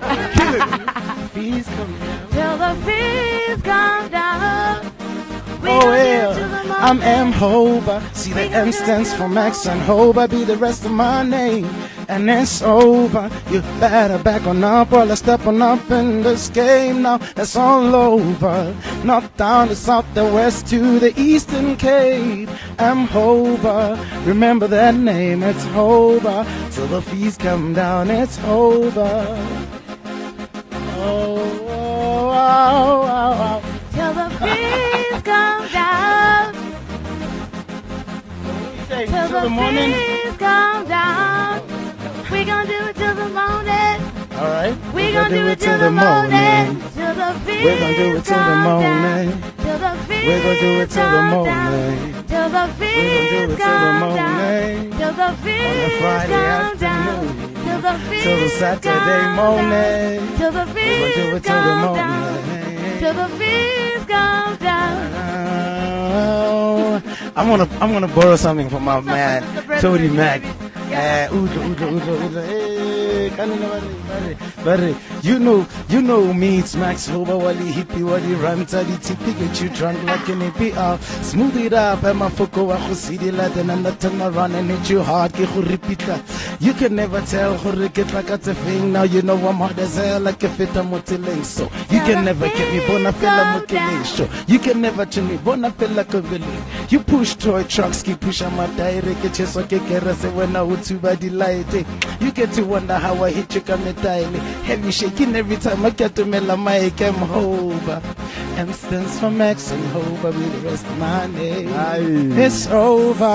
Fees come down. Till the fees come down. We Oh gon' do it well, till the I'm morning. M Hoba. See the M stands for Max and Hoba be the rest of my name. And it's over. You better back on up while I step on up in this game now. It's all over. North down to south, the west to the eastern Cape. M Hoba. Remember that name, it's Hoba. Till the fees come down, it's Hoba. Oh, oh, oh, oh, oh. Till the fees come down. Say, Till till the morning. fees come down. We gon' do it till the morning. All right. We gon' do it till the morning. Till the fees We're gonna do it till the come morning. down. Till the fees We're gonna do it till the come morning. down. Till the We're gonna do fees it till the come morning. down. Till the fees Friday come down. afternoon. Till the fees Till the Saturday come down. morning. Till the We're gonna do fees it till the come down. morning. Till the fees come down. Oh, I'm gonna borrow something from my man the bread Tony and Mac. gravy. Yeah. Uda. Hey, Barry. You know me, it's Max Hoba, Wally Hippie, Wally Ranta, the tippy get you drunk like an APR. Smooth it up, and my foko wa khusidi la then and turn around and hit you hard, ke go repeat that. You can never tell gore get like a thing. Now you know I'm hard as hell like a feta motileng. So you can never get me bona fella motileng show. You can never tell me bona fella kogele. You push toy trucks, keep push on my direct get you so kerase when I would to body light. You get to wonder how I hit you come daily. Heavy shaking every time I get to mela mic M Hoba. M stands for Max and Hoba with the rest of my name. Aye. It's over.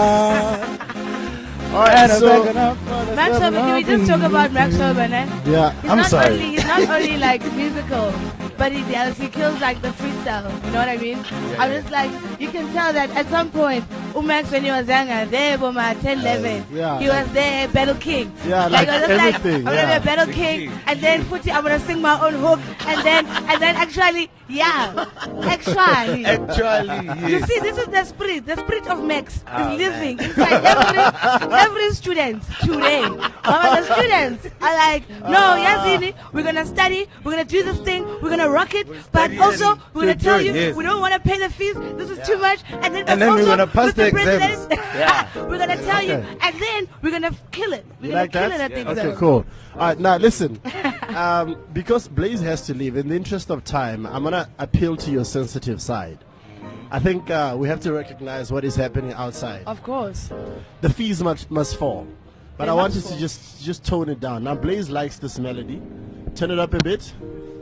All right, so Max Urban, can we just talk about Max Urban, eh? yeah, He's I'm not sorry. Only, he's not only like musical, but he kills like the freestyle. You know what I mean? I'm just like, you can tell that at some point, Umax when he was younger, there, Boma 10, 11, yeah, he was there, Battle King. Yeah, like I was just everything, I'm gonna be a Battle King, and then Footy, I'm gonna sing my own hook, and then actually, yeah, actually. You see, this is the spirit of Max is living inside every student today. Mama, the students are like, no, Yazini, we're gonna study, we're gonna do this thing, we're gonna rock it, but also we're gonna tell you we don't want to pay the fees. This is too much, and then we're gonna pass the exams. We're gonna tell you, and then we're gonna kill it. We're gonna kill it at the exam. Okay, cool. All right, now listen. Because Blaze has to leave, in the interest of time, I'm gonna appeal to your sensitive side. I think we have to recognize what is happening outside. Of course. The fees must fall. But I want you to just tone it down. Now Blaze likes this melody. Turn it up a bit.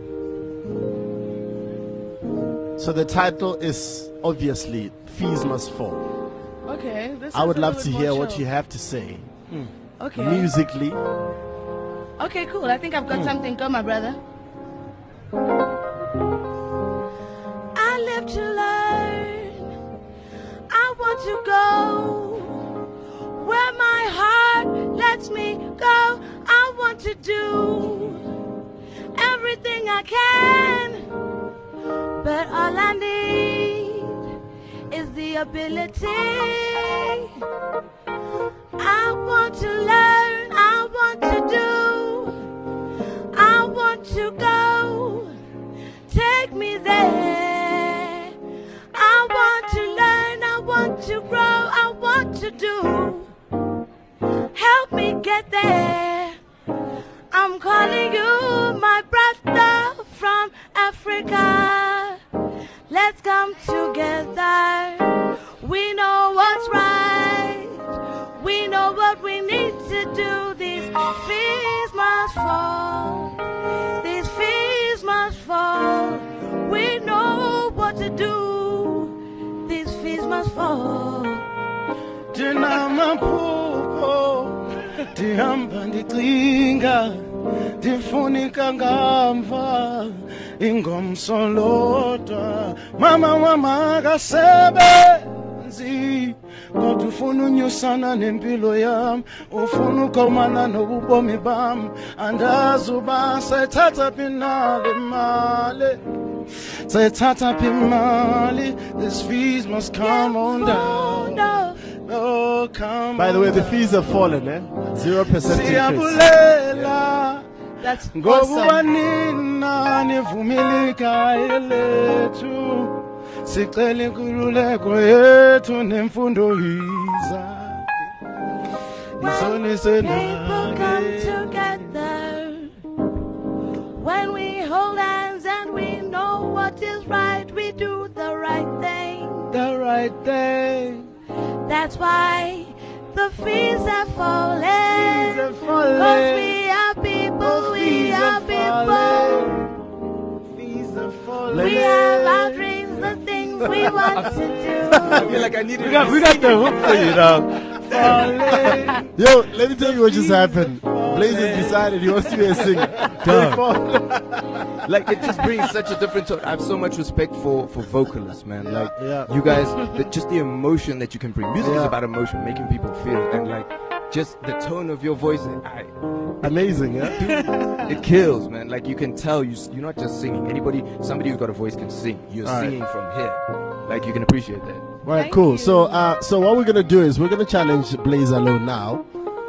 So the title is obviously Fees Must Fall. Okay. I would love to hear what you have to say. Okay. Musically. Okay, cool. I think I've got something. Go, my brother. I live to learn. I want to go where my heart lets me go. I want to do everything I can, but all I need is the ability. I want to learn, I want to do, I want to go, take me there. I want to learn, I want to grow, I want to do, help me get there. I'm calling you my brother from Africa. Let's come together. We know what's right. We know what we need to do. These fees must fall. These fees must fall. We know what to do. These fees must fall. Dihamba ndicinga ndifunika ngamva ingomso lodwa mama kasebenzi kodwa ufuna unyusana nempilo yami ufuna ukomana nobubomi bami andazi uba sayithatha phinale mali sayithatha phimali. This fees must come on down. Oh, come By the way, the on fees have fallen, eh? 0% increase. Siyabulela That's awesome. ngokuba nina nivumilika elethu sicela inkululeko yethu nemfundo yiza When people come together, when we hold hands and we know what is right, we do the right thing. the right thing. That's why the fees are falling. Fees are falling. 'Cause we are people, we are people. Fees are falling. We have our dreams, the things we want to do. I feel like I need We got the hook for you now. Falling. Yo, let me tell you what just happened. Blaze has decided he wants to be a singer. Like, it just brings such a different tone. I have so much respect for vocalists, man. Like, yeah. you guys, just the emotion that you can bring. Music is about emotion, making people feel, and like, just the tone of your voice. Amazing, yeah? It kills, man. Like, you can tell you're not just singing. Somebody who's got a voice can sing. You're singing from here. Like, you can appreciate that. All right, Thank cool. you. So what we're gonna do is we're gonna challenge Blaze alone now.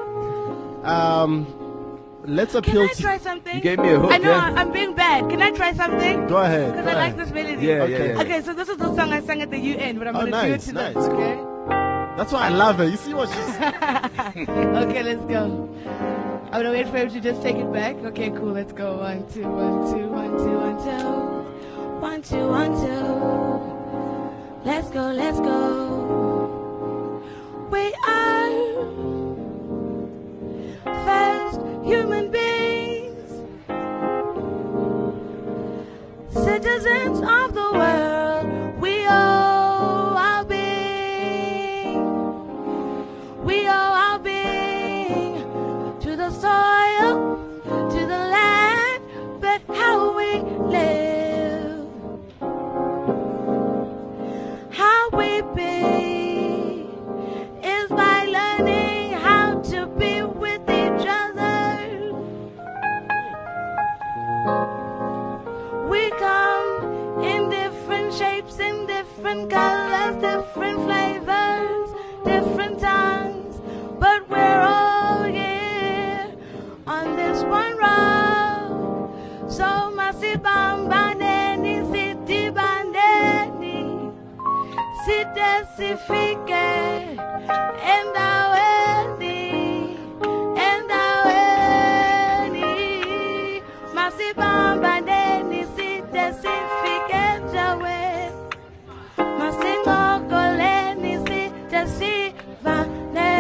Let's Can appeal I to. try something? You gave me a hook, I know, yeah. I'm being bad. Can I try something? Go ahead. Because go I like ahead. this melody. Yeah, Okay. yeah. Okay, so this is the song I sang at the UN, but I'm Oh, going to do it nice, to nice, them. cool. Okay? That's why I love her. You see what she's. Okay, let's go. I'm gonna wait for him to just take it back. Okay, cool. Let's go. 1, 2, 1, 2, 1, 2, 1, 2, 1, 2, 1, 2. Let's go. Let's go. We are first human beings, citizens of the world. We owe our being. We owe our being to the soil, to the land, but different flavors, different tongues, but we're all here on this one road. So masibambane sitibandeni, sitesifike endaweni, masibambane sitesifike endaweni, masingokoleni sitesivane,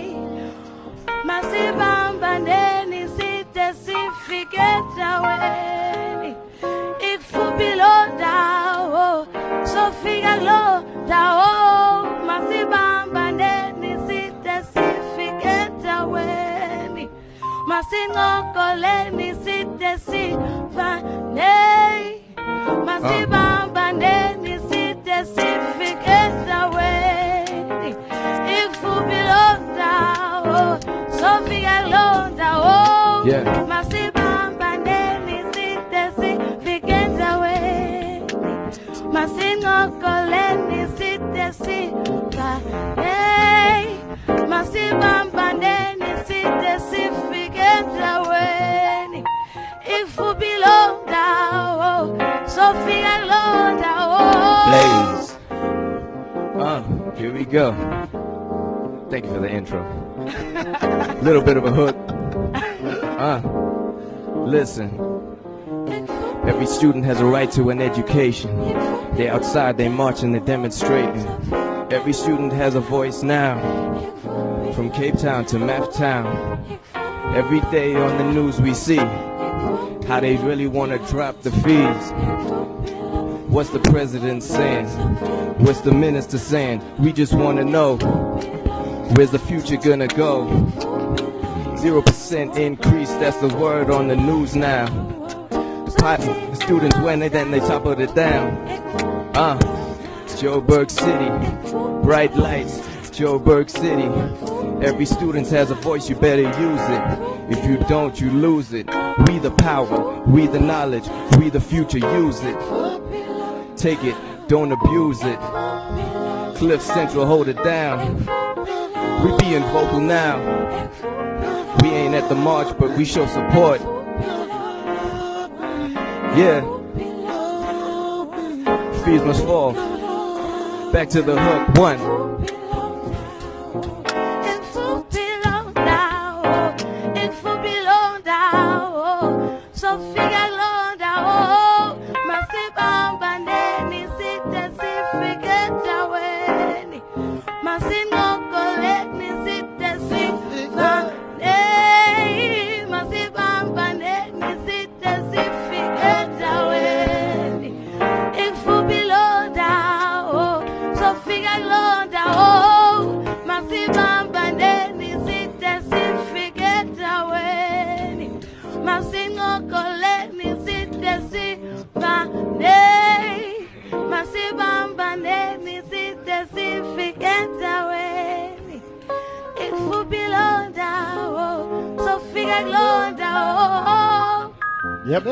masibambane sitesifike endaweni, ikufupilo ndawo sofika lo ndawo, masibambane sitesifike endaweni, masingokoleni sitesivane, masibambane sitesifike endaweni, ikufupilo ndawo sofika lo ndawo, masibambane sitesifike endaweni, masingokoleni sitesivane, masibambane sitesifike endaweni, ikufupilo ndawo sofika lo ndawo. Blaze. Here we go. Thank you for the intro. Little bit of a hook. Listen. Every student has a right to an education. They're outside, they marching, they're demonstrating. Every student has a voice now. From Cape Town to Map Town. Every day on the news we see how they really want to drop the fees. What's the president saying? What's the minister saying? We just want to know, where's the future gonna go? 0% increase, that's the word on the news now. Students win it, then they toppled it down. Joburg City, bright lights, Joburg City. Every student has a voice, you better use it. If you don't, you lose it. We the power, we the knowledge, we the future, use it. Take it, don't abuse it. Cliff Central, hold it down. We being vocal now. We ain't at the march, but we show support. Yeah. Fees must fall. Back to the hook, one. Yep.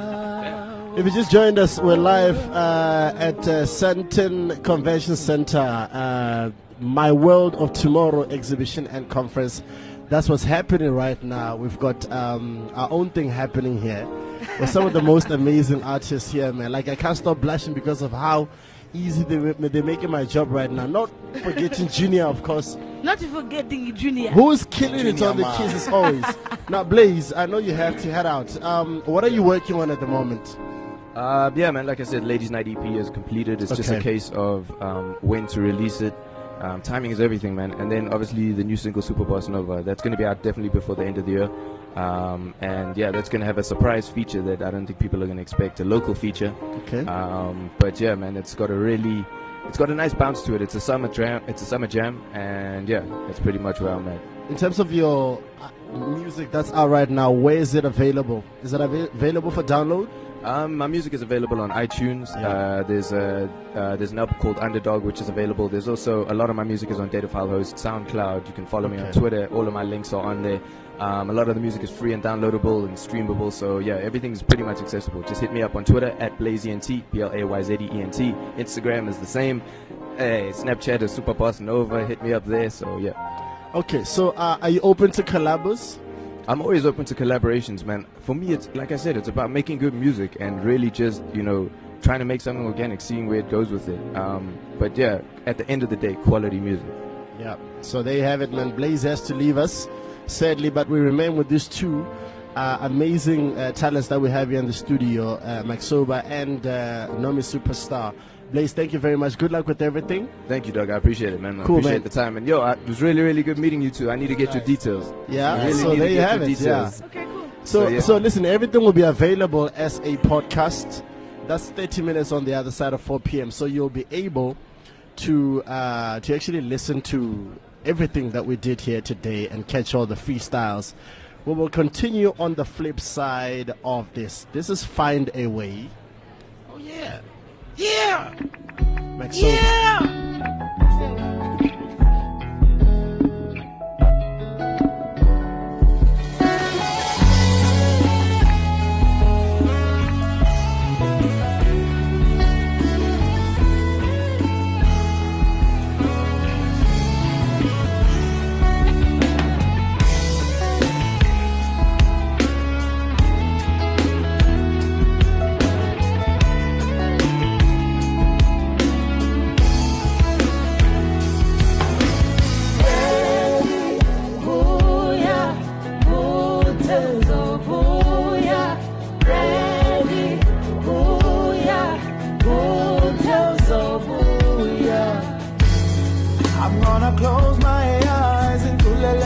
If you just joined us, we're live at Sandton Convention Center, My World of Tomorrow exhibition and conference. That's what's happening right now. We've got our own thing happening here with some of the most amazing artists here, man. Like, I can't stop blushing because of how easy they're making my job right now. Not forgetting Junior, of course. Not forgetting Junior. Who's killing it on the keys as always. Now, Blaze, I know you have to head out. What are you working on at the moment? Yeah, man, like I said, Ladies Night EP is completed. It's just a case of when to release it. Timing is everything, man. And then obviously the new single, Super Boss Nova, that's going to be out definitely before the end of the year. And yeah, that's going to have a surprise feature that I don't think people are going to expect, a local feature. Okay. But yeah, man, it's got a nice bounce to it. It's a summer jam, and yeah, that's pretty much where I'm at. In terms of your music that's out right now, where is it available? Is it available for download? My music is available on iTunes. Yeah. There's an app called Underdog, which is available. There's also a lot of my music is on Data File Host, SoundCloud. You can follow me on Twitter. All of my links are on there. A lot of the music is free and downloadable and streamable. So yeah, everything's pretty much accessible. Just hit me up on Twitter at BlazeENT, BLAYZENT. Instagram is the same. Hey, Snapchat is Super Boss Nova. Hit me up there. So yeah. Okay, so are you open to collabs? I'm always open to collaborations, man. For me, it's like I said, it's about making good music and really just, trying to make something organic, seeing where it goes with it. But yeah, at the end of the day, quality music. Yeah. So there you have it, man. Blaze has to leave us, sadly, but we remain with these two amazing talents that we have here in the studio, Maxoba and Nomi Superstar. Blaze, thank you very much. Good luck with everything. Thank you, Doug. I appreciate it, man. I Cool, appreciate man. the time. And it was really, really good meeting you two. I need to get your details. Yeah, I really so need to there you get have your it. details. Yeah. Okay, cool. So listen, everything will be available as a podcast. That's 30 minutes on the other side of 4 p.m. So you'll be able to actually listen to everything that we did here today and catch all the freestyles. We will continue on the flip side of this. This is Find a Way. Oh yeah, yeah, Maxo. yeah. I'm gonna close my eyes and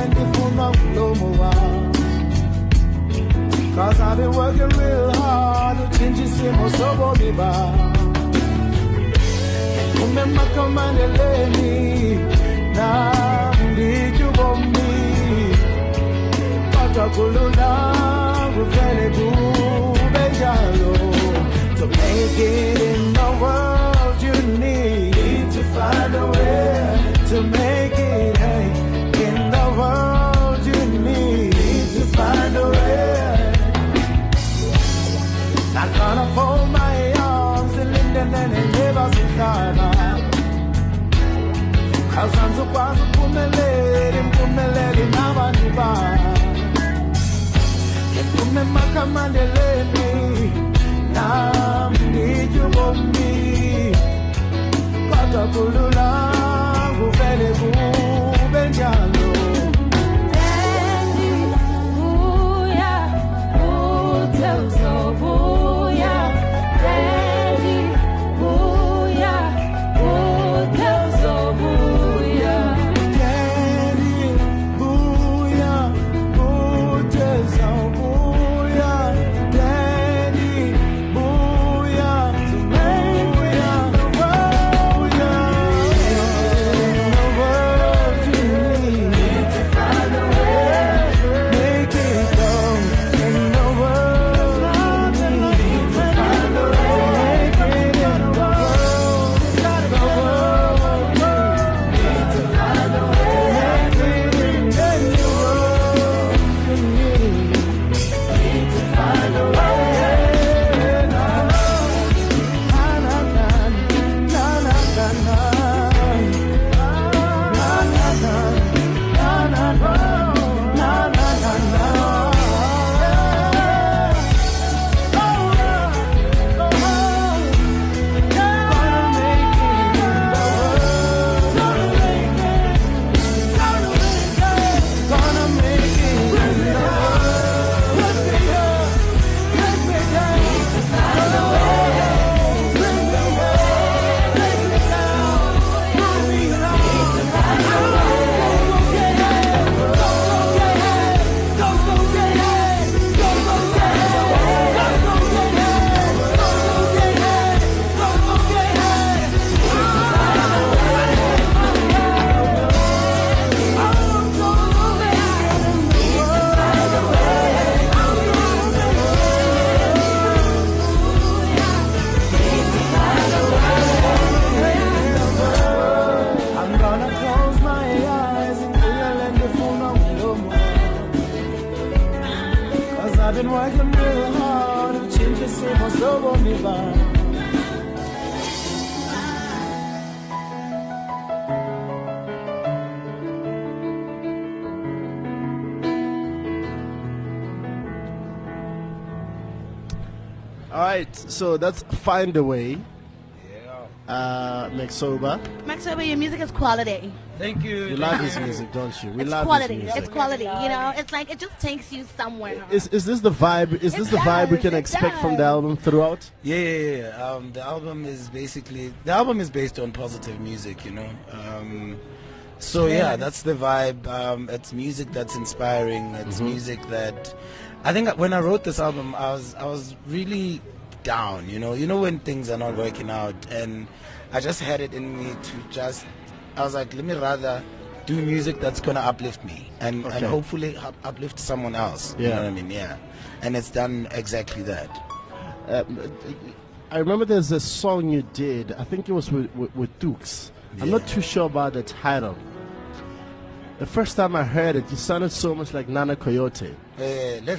cause I've been working real hard to change this emotion me back. Remember come and lay me now did you bomb me Patakuluna ufele kubejalo to make it in the world you need to find a way to make it, hey, in the world you need to find a way. Not gonna fold my arms and linden and never sikana. Cause I'm so quasi pumelele nabaniba. And pumema kamandeleni nam need you bombi. Patakulula ufele kubenjalo. I've been working real hard to change the same or so me back. All right, so that's Find a Way. Maxoba. Maxoba, your music is quality. Thank you. You love his music, don't you? We It's love quality. his music. It's quality. You know, it's like it just takes you somewhere. Is this the vibe? Is this the vibe we can expect from the album throughout? Yeah. The album is based on positive music, you know. So yeah, that's the vibe. It's music that's inspiring. It's music that I think when I wrote this album, I was really down. You know when things are not working out, and I just had it in me to I was like, let me rather do music that's gonna uplift me and hopefully uplift someone else. You know what I mean? Yeah, and it's done exactly that. I remember there's a song you did. I think it was with Dukes. I'm not too sure about the title. The first time I heard it, you sounded so much like Nana Coyote. Yes, that's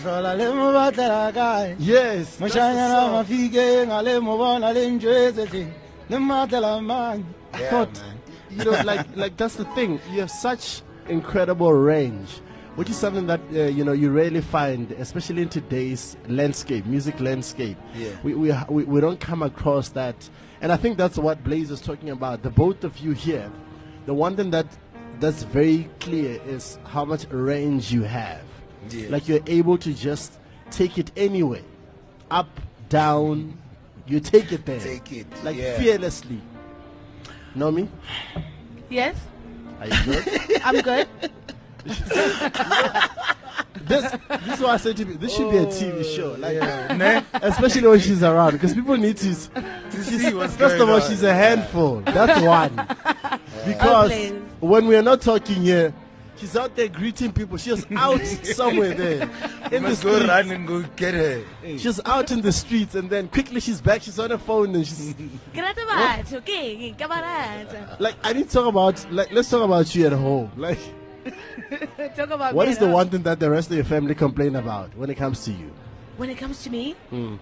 the song. I thought, like that's the thing. You have such incredible range, which is something that you rarely find, especially in today's music landscape. Yeah. We don't come across that, and I think that's what Blaze is talking about. The both of you here, the one thing that's very clear is how much range you have. Yeah. Like you're able to just take it anyway, up, down. You take it there. Take it. Like fearlessly. Know me? Yes, Are you good? I'm good. This is what I said to you. This should be a TV show, like, especially when she's around, because people need to see what's first of all, she's a handful. That's one. Because when we are not talking here, she's out there greeting people. She's out somewhere there in the Go streets. run and go get her. She's out in the streets, and then quickly she's back. She's on her phone, and she's like, I need to talk about, like, let's talk about you at home, like. Talk about What me is the at one home. thing that the rest of your family complain about when it comes to you? When it comes to me?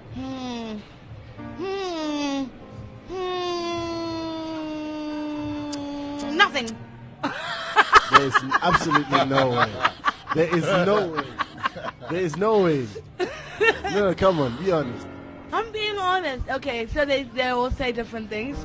Nothing. There is absolutely no way. There is no way. There is no way. No, come on, be honest. I'm being honest. Okay, so they all say different things.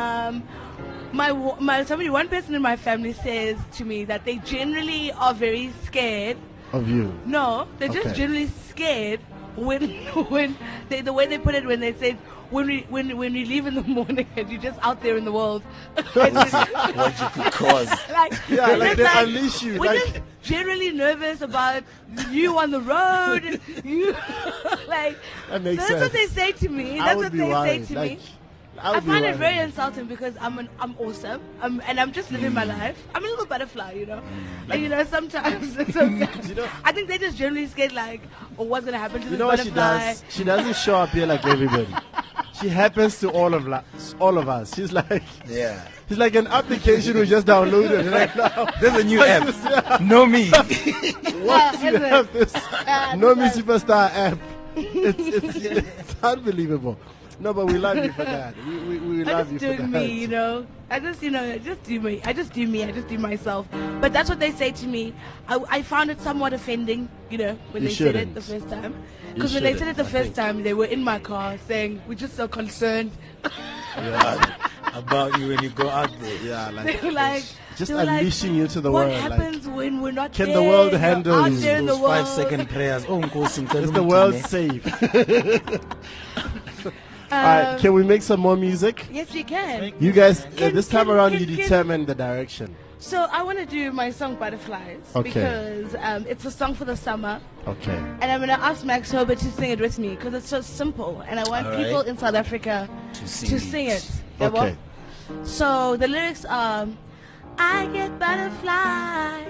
One person in my family says to me that they generally are very scared. Of you. No, they're just Okay. generally scared when the way they put it, when they say when we leave in the morning and you're just out there in the world. What you could cause. Yeah, we're like just they unleash you. We're Like, just generally nervous about you on the road. You like. that makes That's sense. what they say to me. I That's would what be they worried. say to Like, me. I I would be find it very worried. insulting because I'm awesome, and I'm just living my life. I'm a little butterfly, you know. And sometimes I think they just generally scared like, oh, what's gonna happen to You this know what she butterfly? does? She doesn't show up here like everybody. She happens to all of us. She's like, she's like an application we just downloaded right now. There's a new app. Know me. Once you is it? have this Know Me because- Superstar app, it's unbelievable. No, but we love you for that. We I love you just for do that. me, you know. I just do me. I just do me. I just do myself. But that's what they say to me. I found it somewhat offending, you know, when You they said it shouldn't. the first time. You Because when they said it shouldn't, the I first think. time, they were in my car saying, "We're just so concerned." About you when you go out there. Yeah, They like were like, just they were like, unleashing you to the what world. happens when we're not can there? the world You're handle out you? there in the Those world. 5-second prayers. Oh, Is the world safe? All right, can we make some more music? Yes, we can. You guys, this time can- around, can- you can- determine the direction. So I want to do my song Butterflies Okay. because it's a song for the summer. Okay. And I'm going to ask Max Hobart to sing it with me because it's so simple. And I want All right. people in South Africa to sing it. Yabo? Okay. So the lyrics are, I get butterflies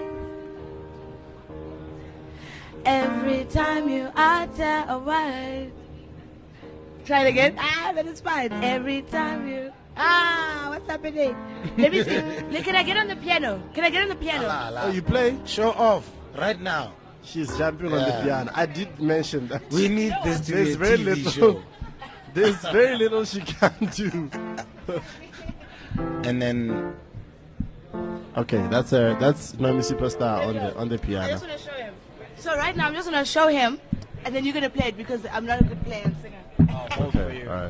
every time you utter a word. Try it again. That is fine. Every time you... what's happening? Let me see. Can I get on the piano? Can I get on the piano? Oh, you play? Show off right now. She's jumping on the Yeah. piano. I did mention that. We need this to There's be a very TV little. show. There's very little she can do. And then Okay, that's Nomi Superstar on the I piano. just want to show him. So right now I'm just going to show him and then you're going to play it because I'm not a good player and singer. Okay, all right.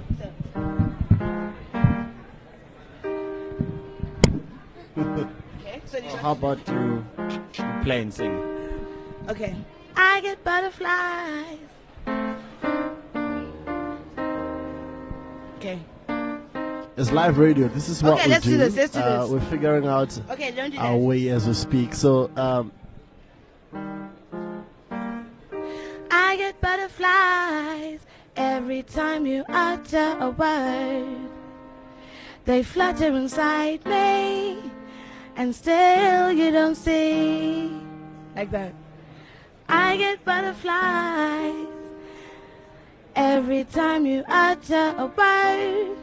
Okay, so How about you play and sing? okay. I get butterflies. Okay. It's live radio. This is what Okay, we let's do this, let's do this. We're figuring out Okay, don't do our that. way as we speak. So, I get butterflies every time you utter a word. They flutter inside me, and still you don't see. Like that. I get butterflies every time you utter a word.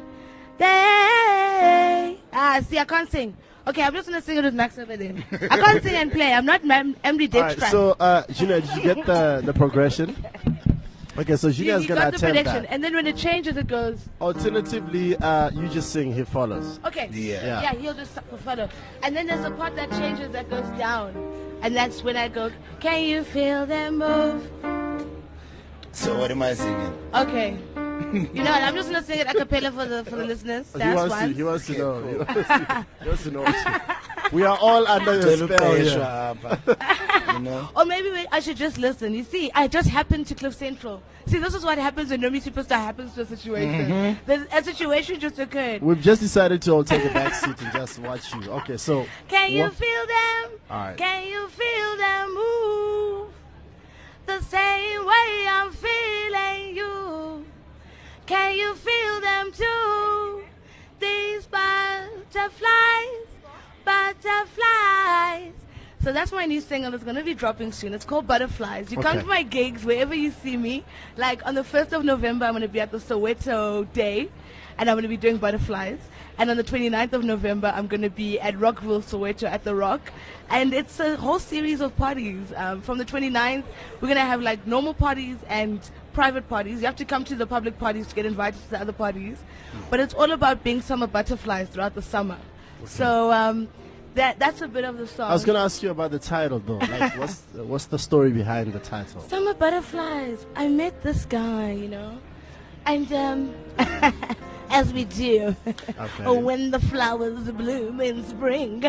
They see, I can't sing. Okay, I'm just gonna sing it with Max over there. I can't sing and play. I'm not Emily all right. Dick. So, Gina, did you get the progression? Okay, so Gina's you gonna got the attempt prediction, that. and then when it changes, it goes. Alternatively, you just sing. He follows. Okay. Yeah. Yeah, he'll just follow. And then there's a part that changes that goes down. And that's when I go, can you feel them move? So what am I singing? Okay. You know what? I'm just going to sing it a cappella for the listeners. He That's wants, to, one. he wants to know. He wants to know. We are all under the spell here. You know? Or maybe I should just listen. You see, I just happened to Cliff Central. See, this is what happens when Nomi Superstar happens to a situation. A situation just occurred. We've just decided to all take a back seat and just watch you. Okay, so. Can you what- feel them? All right. Can you feel them move? The same way I'm feeling you. Can you feel them too? These butterflies, butterflies. So that's my new single. It's going to be dropping soon. It's called Butterflies. You come Okay. to my gigs wherever you see me. Like on the 1st of November, I'm going to be at the Soweto Day, and I'm going to be doing Butterflies. And on the 29th of November, I'm going to be at Rockville, Soweto at the Rock. And it's a whole series of parties. From the 29th, we're going to have like normal parties and private parties. You have to come to the public parties to get invited to the other parties. But it's all about being summer butterflies throughout the summer. So that's a bit of the song. I was going to ask you about the title, though. Like, what's the story behind the title? Summer butterflies. I met this guy, you know. And as we do, Okay. when the flowers bloom in spring.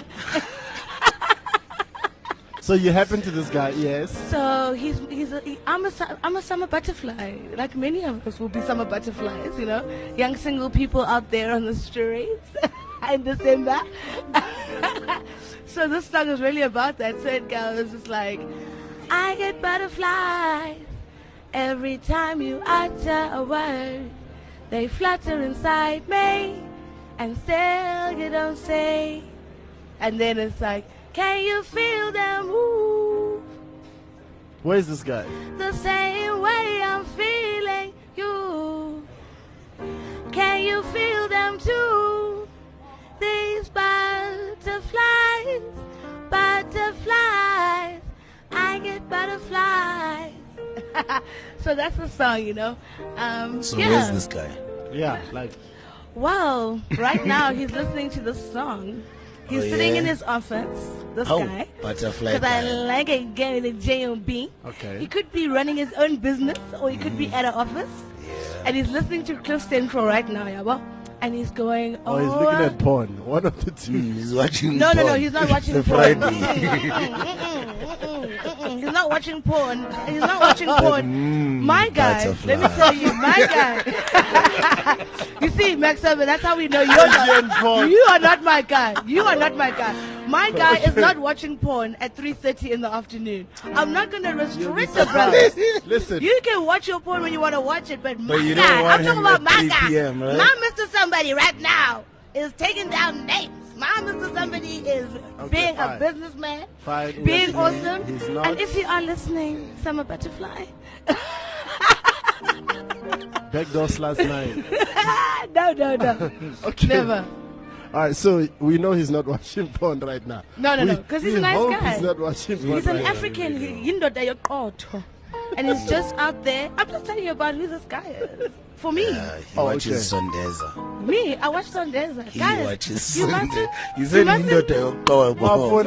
So you happen to this guy, yes? So I'm a summer butterfly. Like many of us will be summer butterflies, you know. Young single people out there on the streets in December. So this song is really about that. So it goes, it's like, I get butterflies every time you utter a word. They flutter inside me, and still you don't say. And then it's like, can you feel them move? Where's this guy? The same way I'm feeling you. Can you feel them too? These butterflies, butterflies. I get butterflies. So that's the song, you know. So yeah. where's this guy? Yeah, like. Well, right now he's listening to this song. He's Oh, sitting yeah? in his office, this Oh, guy. butterfly Because I guy. like a guy with a J-O-B. Okay. He could be running his own business, or he could be at an office. And he's listening to Cliff Central right now, yeah, well, and he's going, Oh, he's looking at porn. One of the two. He's watching No, porn. he's not watching The porn. Friday. He's not watching porn. He's not watching porn. My guy, butterfly. let me tell you, my guy. You see, Max Urban, that's how we know you're not. You are not my guy. You are not my guy. My guy is not watching porn at 3:30 in the afternoon. I'm not going to restrict the brothers. Listen. You can watch your porn when you want to watch it, but my you don't guy, want I'm talking him about at my 3 guy. p.m., right? My Mr. Somebody right now is taking down names. My Mr. Somebody is being a fine. businessman, Fine, being he's awesome. not. And if you are listening, Summer Butterfly. Backdoors last night. No. Okay. Never. All right, so we know he's not watching porn right now. No, because he's we a nice hope guy. He's not watching porn He's an right now. African. And he's just out there. I'm just telling you about who this guy is. For me. He watches Sondeza. Me, I watch Sondeza. He Guys, watches you Sondeza. mustn't- He said mustn't- indoda yokuqobo.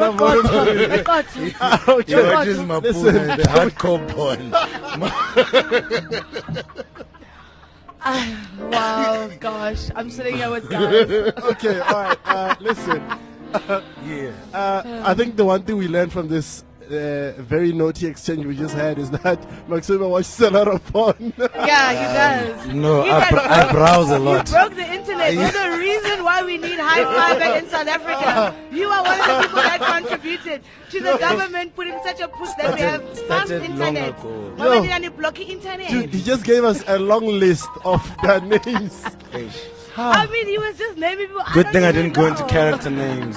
He Record. watches Mapuna, the hardcore porn. Wow, gosh. I'm sitting here with guys. Okay, all right. Listen. I think the one thing we learned from this very naughty exchange we just had is that Maxuma watches a lot of porn. Yeah, he does. No, He I does. browse a lot. You broke the internet. You're the reason why we need high five in South Africa. You are one of the people that contributed to the government putting such a push that we have fast Started long internet. ago. Yo. Blocking internet. Dude, he just gave us a long list of their names. I mean, he was just naming people. Good thing I don't didn't go even into know. character names.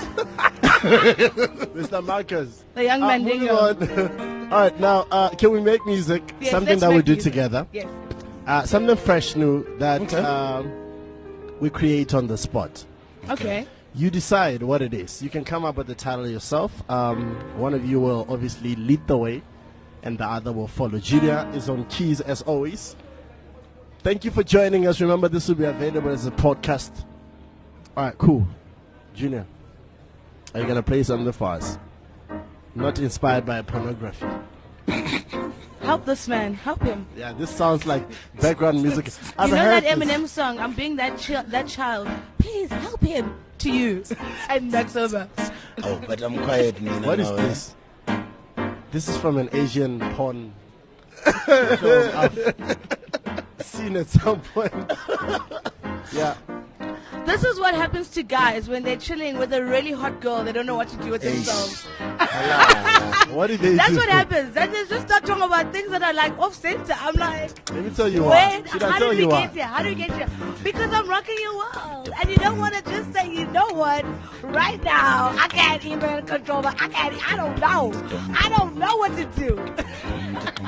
Mr. Marcus. The young man Moving dingo. on. All right, now, can we make music? Yes, Something let's that we make do music. together. Yes. Something fresh, new that we create on the spot. Okay. You decide what it is. You can come up with the title yourself. One of you will obviously lead the way, and the other will follow. Julia is on keys as always. Thank you for joining us. Remember, this will be available as a podcast. All right, cool. Junior, are you going to play something for us? Not inspired by pornography. Help this man. Help him. Yeah, this sounds like background music. You I've know heard that this. Eminem song, I'm being that child. Please help him. To you. And that's over. Oh, but I'm quiet, Nina. What is now, this? This is from an Asian porn film I've seen at some point. Yeah. This is what happens to guys when they're chilling with a really hot girl. They don't know what to do with themselves. What did they That's do? what happens. Then they just start talking about things that are like off center. I'm like, Let me tell you wait, why. Should I how tell did we you why? get here? How did we get here? Because I'm rocking your world. And you don't want to just say, you know what? Right now, I can't even control it. I don't know. I don't know what to do.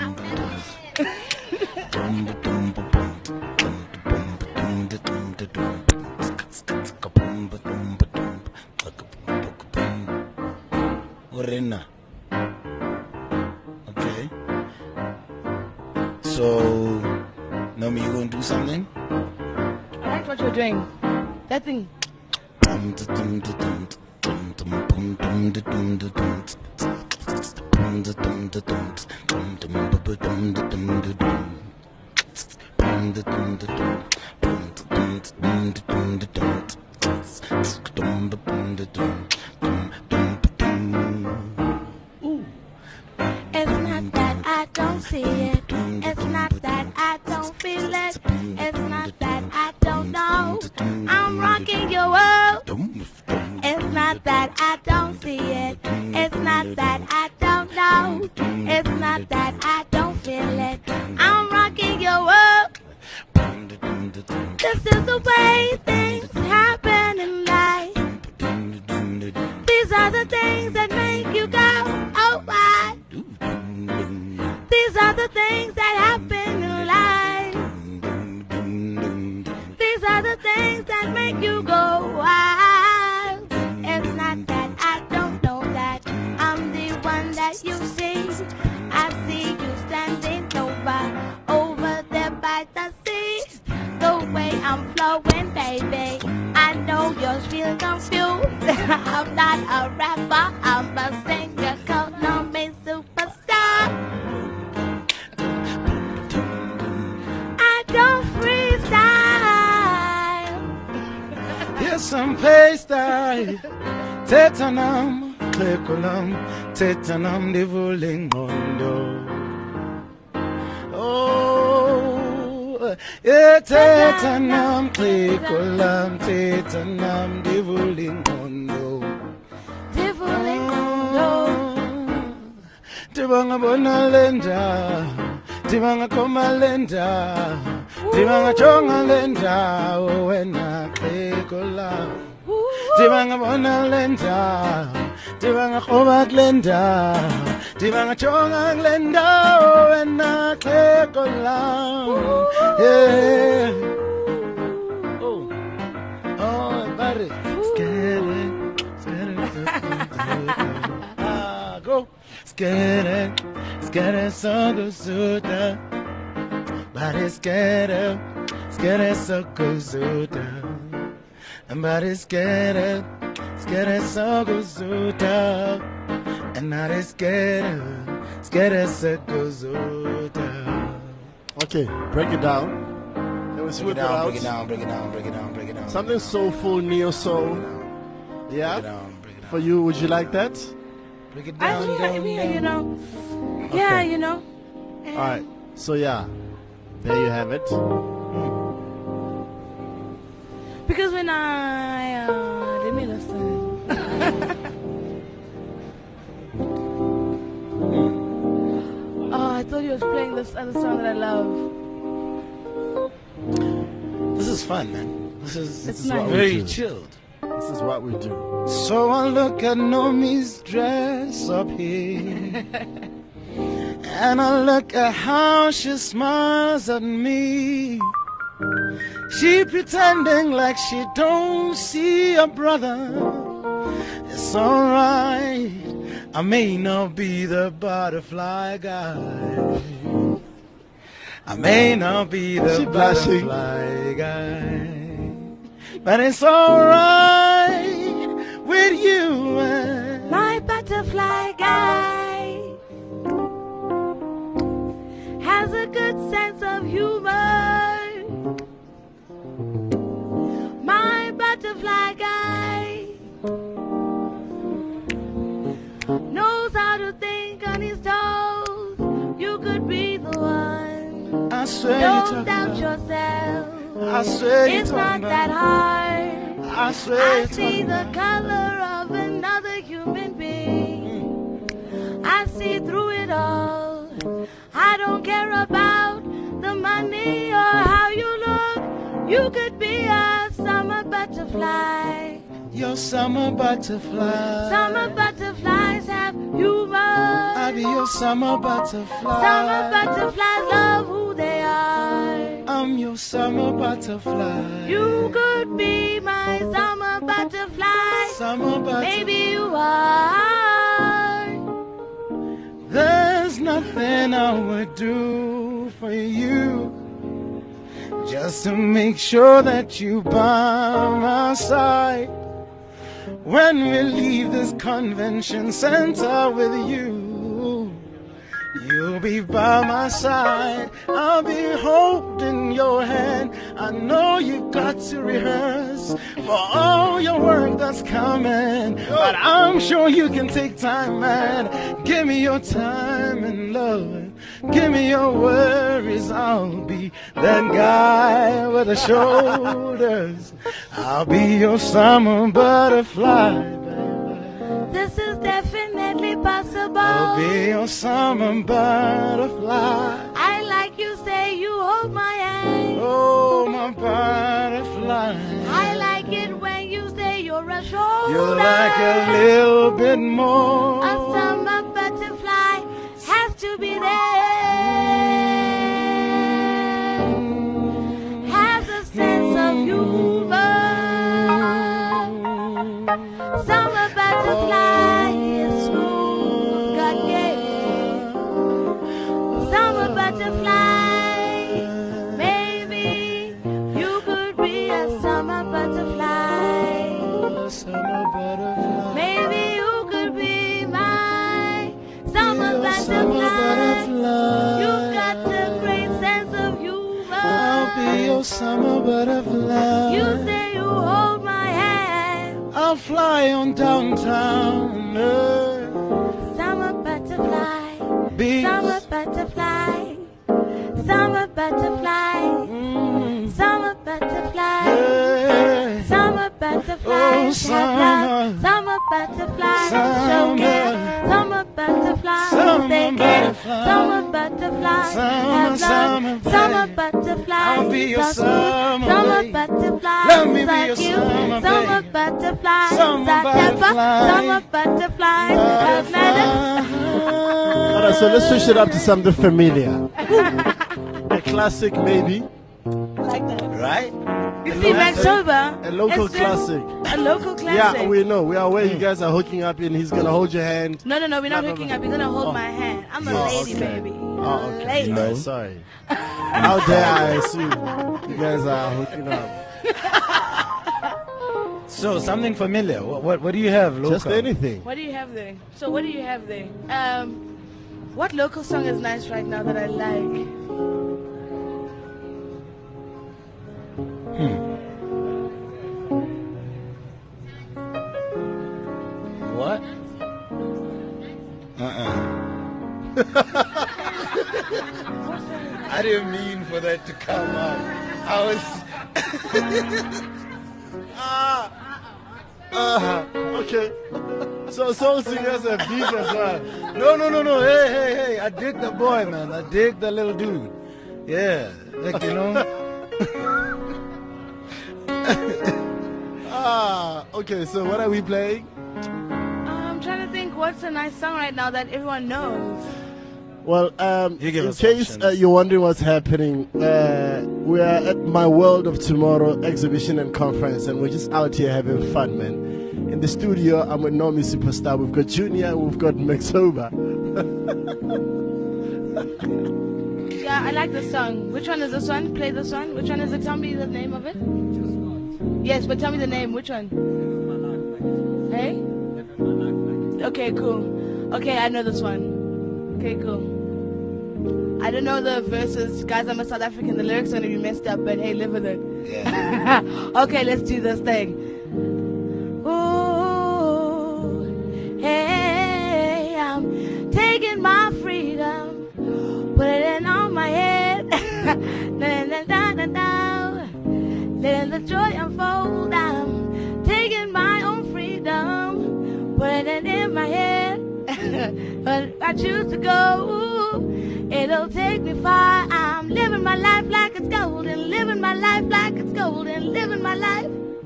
Urena. Okay. So, Naomi, you gonna do something? I like what you're doing. That thing. It's not that I don't see it. It's not that I don't feel it. It's not that I don't know. I'm rocking your world. It's not that I don't see it. It's not that I don't know. It's not that I don't feel it. I'm rocking your world. This is the way things happen in life. These are the things that make you go, oh why? These are the things that happen in life. These are the things that make you go wild. It's not that I don't know that I'm the one that you see. I see you standing over there by the sea. The way I'm flowing, baby, I know you're real confused. I'm not a rapper, I'm a singer, call me superstar. I don't freestyle. Here's some playstyle. Tetanum, Klekulum, Tetanum, Divuling Mondo. Oh, yeah, Tetanum, Klekulum, Tetanum, Divuling Mondo. Divuling Mondo. Tibanga Bonalenda, Tibanga Comalenda, Tibanga Chongalenda, oh, and I Klekulum. Tibanga Bonalenda, Tibanga Comaglenda, Tibanga Chongalenda, oh, and I Klekulum. Yeah. Oh, buddy. Scared. Go. Scared, so go suda. Body scared, so go suda. Body scared, so go suda. And not is scared, so go suda. Okay, break it down. Let me Let's Break whip it it down, out. break it down, break it down, break it down, break it down. Something soulful, neo soul. Yeah? Break it down, break it down. For you, would you like that? Break it I down, down, mean, down. you know. Yeah, you know. All right. So, yeah. There you have it. Because when let me listen. Oh, I thought he was playing this other song that I love. This is fun, man. This It's is nice. very chilled. This is what we do. So I look at Nomi's dress up here, and I look at how she smiles at me. She pretending like she don't see a brother. It's alright, I may not be the butterfly guy. I may not be the She blushing. butterfly guy. But it's alright with you and My butterfly guy has a good sense of humor. My butterfly guy knows how to think on his toes. You could be the one. I swear Don't doubt yourself. I swear It's not that hard. I swear I see the color of another human being. I see through it all. I don't care about the money or how you look. You could be a summer butterfly. your summer butterfly. Summer butterflies have humor. I be your summer butterfly. Summer butterflies love who they are. I'm your summer butterfly. You could be my summer butterfly. Summer butterfly. Maybe you are. There's nothing I would do for you, just to make sure that you by my side. When we leave this convention center with you, you'll be by my side. I'll be holding your hand. I know you've got to rehearse for all your work that's coming, but I'm sure you can take time, man. Give me your time and love. Give me your worries. I'll be that guy with the shoulders. I'll be your summer butterfly, baby. This is definitely possible. I'll be your summer butterfly. I like you say you hold my hand. Oh, my butterfly. I like it when you say you're a shoulder. You like a little bit more. A summer butterfly has to be there. Has a sense of humor. Summer butterfly is smooth, got game. Summer butterfly, maybe you could be a summer butterfly. Summer butterfly. Maybe you could be my summer Summer butterfly. butterfly. You've got a great sense of humor. I'll be your summer butterfly. You say you hold my hand. I'll fly on downtown Earth. Summer butterfly. Be Summer butterfly. Summer butterfly. Summer butterfly. Hey. Summer butterflies Oh, have summer. love. Summer butterflies Summer. show care. Summer butterflies Summer they care. butterfly. Summer butterflies Summer, have summer, love. Summer baby. butterflies I'll be your are smooth. summer, Summer baby. butterflies Let me be are your cute. summer, Summer baby. butterflies Summer are clever. butterfly. Summer butterflies have manners. All right, so let's switch it up to something familiar. A classic, maybe. Like that. Right? You see, Mansoba. A local it's just classic. A local classic. Yeah, we know. We are aware you guys are hooking up and he's going to hold your hand. No, we're not Blah, blah, hooking blah. up. You're gonna hold Oh. my hand. I'm a Oh, lady, okay. baby. Oh, okay. Lady. All right, sorry. How dare I assume you guys are hooking up? So something familiar. What do you have, local? Just anything. What do you have there? So what do you have there? What local song is nice right now that I like? I didn't mean for that to come out. I was. Okay. So soul singers have beef as well. No. Hey. I dig the boy, man. I dig the little dude. Yeah. Like, you know. Okay, so what are we playing? I'm trying to think what's a nice song right now that everyone knows. Well, You give in us case options. you're wondering what's happening, we are at My World of Tomorrow exhibition and conference, and we're just out here having fun, man. In the studio, I'm with Nomi Superstar. We've got Junior, and we've got Maxoba. Yeah, I like the song. Which one is this one? Play this one. Which one is it? Tell me the name of it. Yes, but tell me the name. Which one? Hey? Okay, cool. Okay, I know this one. Okay, cool. I don't know the verses. Guys, I'm a South African. The lyrics are going to be messed up, but hey, live with it. Yeah. Okay, let's do this thing. Ooh, hey, I'm taking my freedom, putting it on my head. Letting the joy unfold. I'm taking my own freedom, putting it in my head. But if I choose to go, it'll take me far. I'm living my life like it's golden, living my life like it's golden, living my life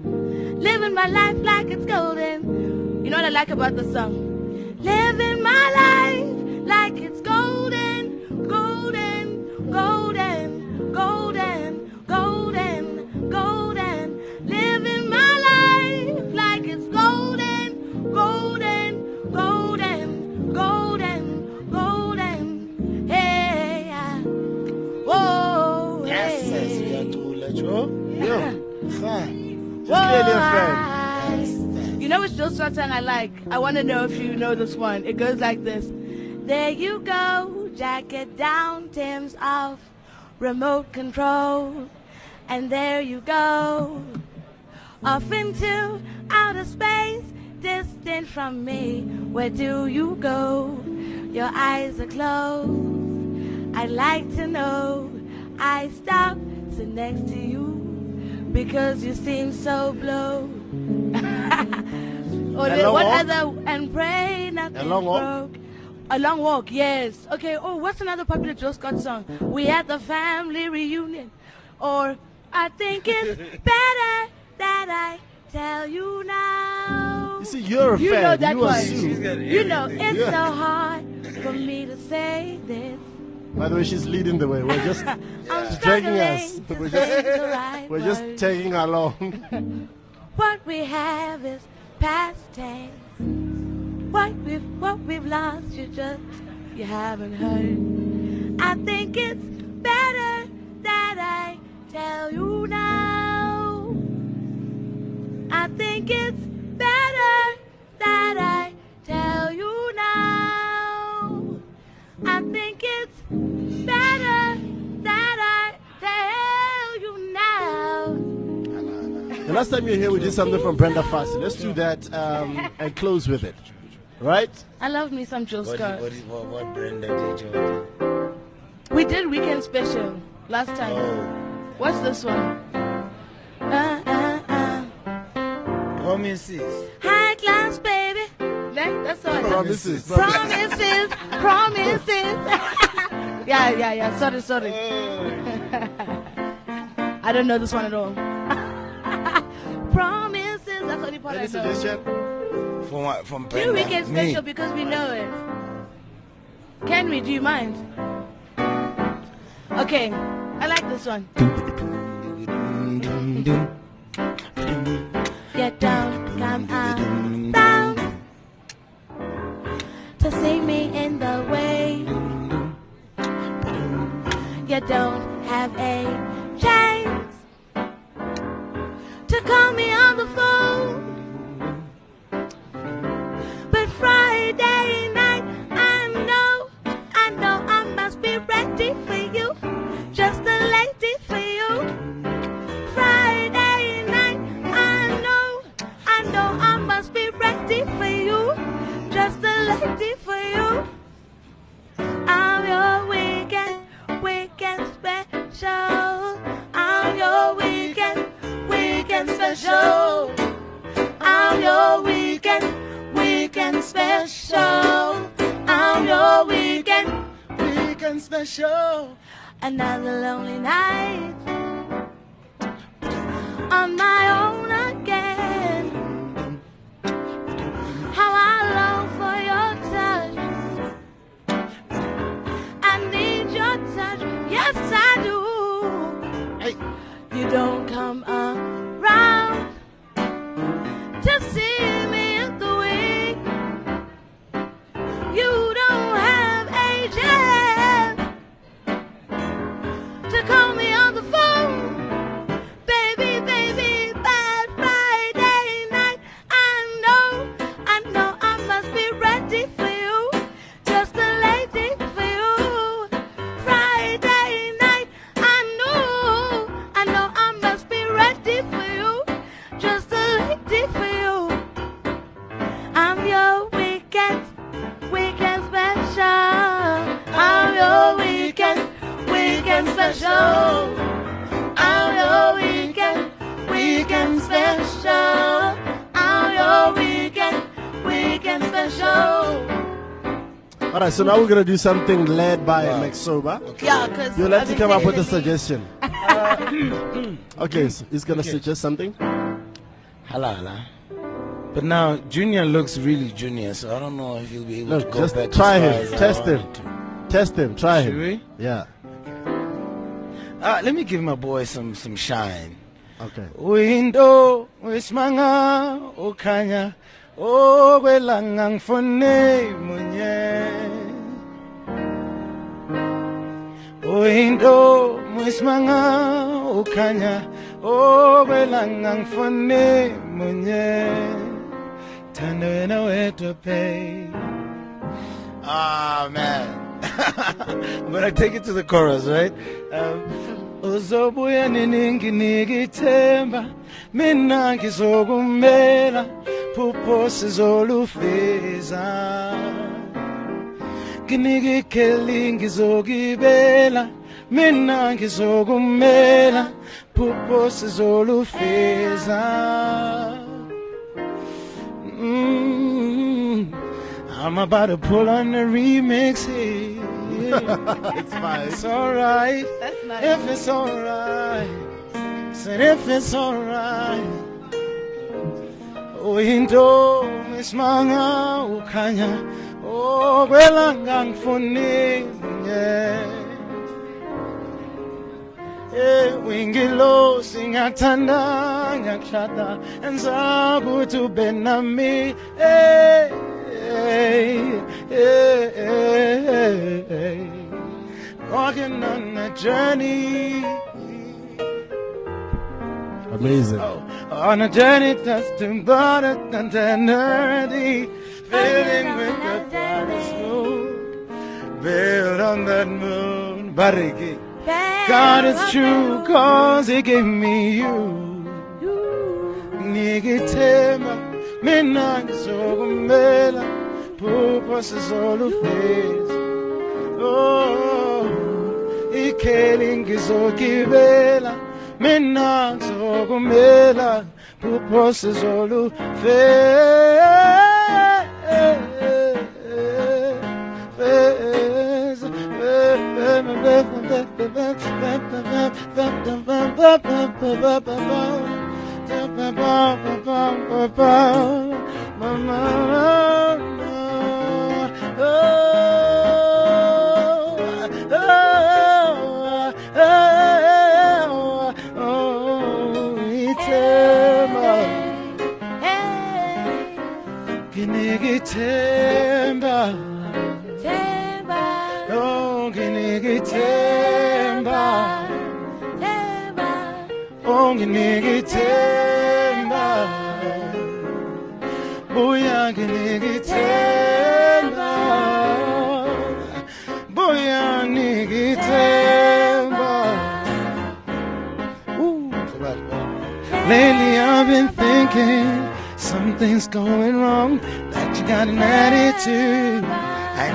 like it's golden. You know what I like about the song? Living my life like it's golden, golden, golden, golden, golden, golden. Living my life like it's golden, golden, golden, golden, golden. Hey, whoa, Yes, hey. we are to let you. Yeah. Fine. Just clearly a fan. You know which Jill Scott song I like? I want to know if you know this one. It goes like this. There you go, jacket down, Tim's off, remote control. And there you go, off into outer space, distant from me. Where do you go? Your eyes are closed. I'd like to know. I stop, sit next to you, because you seem so blue. Or A long what walk? other and pray nothing A long walk? broke. A long walk, yes. Okay. Oh, what's another popular Jill Scott song? We at the family reunion, or I think it's better that I tell you now. You see, you're a You fan. know that You are one. Sue. You know it's so hard for me to say this. By the way, she's leading the way. We're just I'm dragging us. struggling We're to say just, the right we're just words. tagging along. What we have is past tense. What we've lost, you haven't heard. I think it's better that I tell you now. I think it's better that I tell you now. I think it's better that I tell you now. The last time you were here, we did something from Brenda Fassie. Let's do that and close with it. Right? I love me some Jill What Scott. Brenda did you do? We did Weekend Special last time. Oh. What's this one? Promises. High class, baby. That's all. Promises. Promises. Promises. Yeah. Sorry. I don't know this one at all. Promises. That's the only part Any I know. suggestion? From Do Brenda. Weekend Me. Special because we know it. Can we? Do you mind? Okay. I like this one. You don't come around to see me in the way. You don't have a chance to call me on the phone. But Friday night, I know I must be ready for you, just a lady for you. Friday night, I know I must be ready for you, just a lady for you. for you. I'm your weekend special. I'm your weekend special. I'm your weekend special. I'm your weekend special. Another lonely night on my own again. How I long for your touch. I need your touch. Yes, I do. Hey. You don't come around to see me in the week. You don't have agent to call me on the phone. Baby, bad Friday night. I know I must be ready for you. Just a lady for you. Friday night. I know I must be ready for you. Just a lady for you. I'm your weekend special. I'm your weekend special. I'm your weekend special. I'm your weekend special. All right, so now we're gonna do something led by Maxoba. Yeah, because You'll have to come up with a suggestion. Okay, so he's gonna suggest something. Halala. But now Junior looks really junior, so I don't know if he'll be able No, to go just back. try as far him. as I Test him. wanted to. Test him. Try Should him. we? Yeah. Let me give my boy some shine. Okay. Window wismanga okanya okwelanga ngifone munye. Window wismanga okanya okwelanga ngifone munye. Thando wena wedwa pay. Ah man. I'm gonna take it to the chorus, right? Uzobuya niningi nigithemba mina ngizokumela phupho sizolufeza nginigikeli ngizogibela mina ngizokumela phupho sizolufeza I'm about to pull on the remix here. It's fine. It's alright. That's nice. If it's alright. Said if it's alright. Window ismanga ukanya. Oh, kwelanga ngifune yeah. Wingilo singathanda ngakushada enzakuthi ube nami walking on a journey. Amazing. On a journey that's too broader than eternity, filling with the brightest moon, built on that moon. Bariki. God is true, cause He gave me you. Nigitema, mina ngizokumela, phupho sizolufeza. Oh, ikheli ngizogibela, mina ngizokumela, phupho sizolufeza. Lately I've been thinking something's going wrong, that you got an attitude.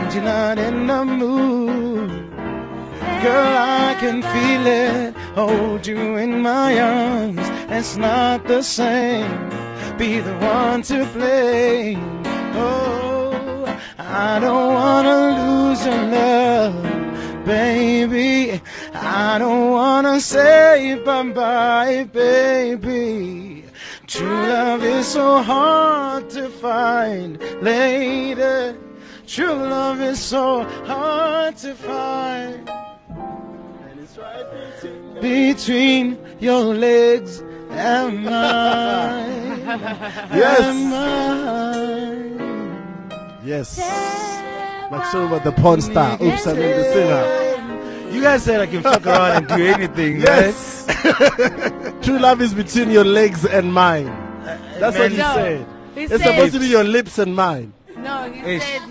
and you're not in the mood. Girl, I can feel it, hold you in my arms. It's not the same, be the one to blame. Oh, I don't wanna lose your love, baby. I don't wanna say bye-bye, baby. True love is so hard to find, lady. True love is so hard to find. And it's right between your legs and mine. Yes. And mine. Yes. Maxoba, the porn star. Oops, I mean the singer. You guys said I can fuck around and do anything, yes. True love is between your legs and mine. That's what he said. It's supposed to be your lips and mine. No, he said.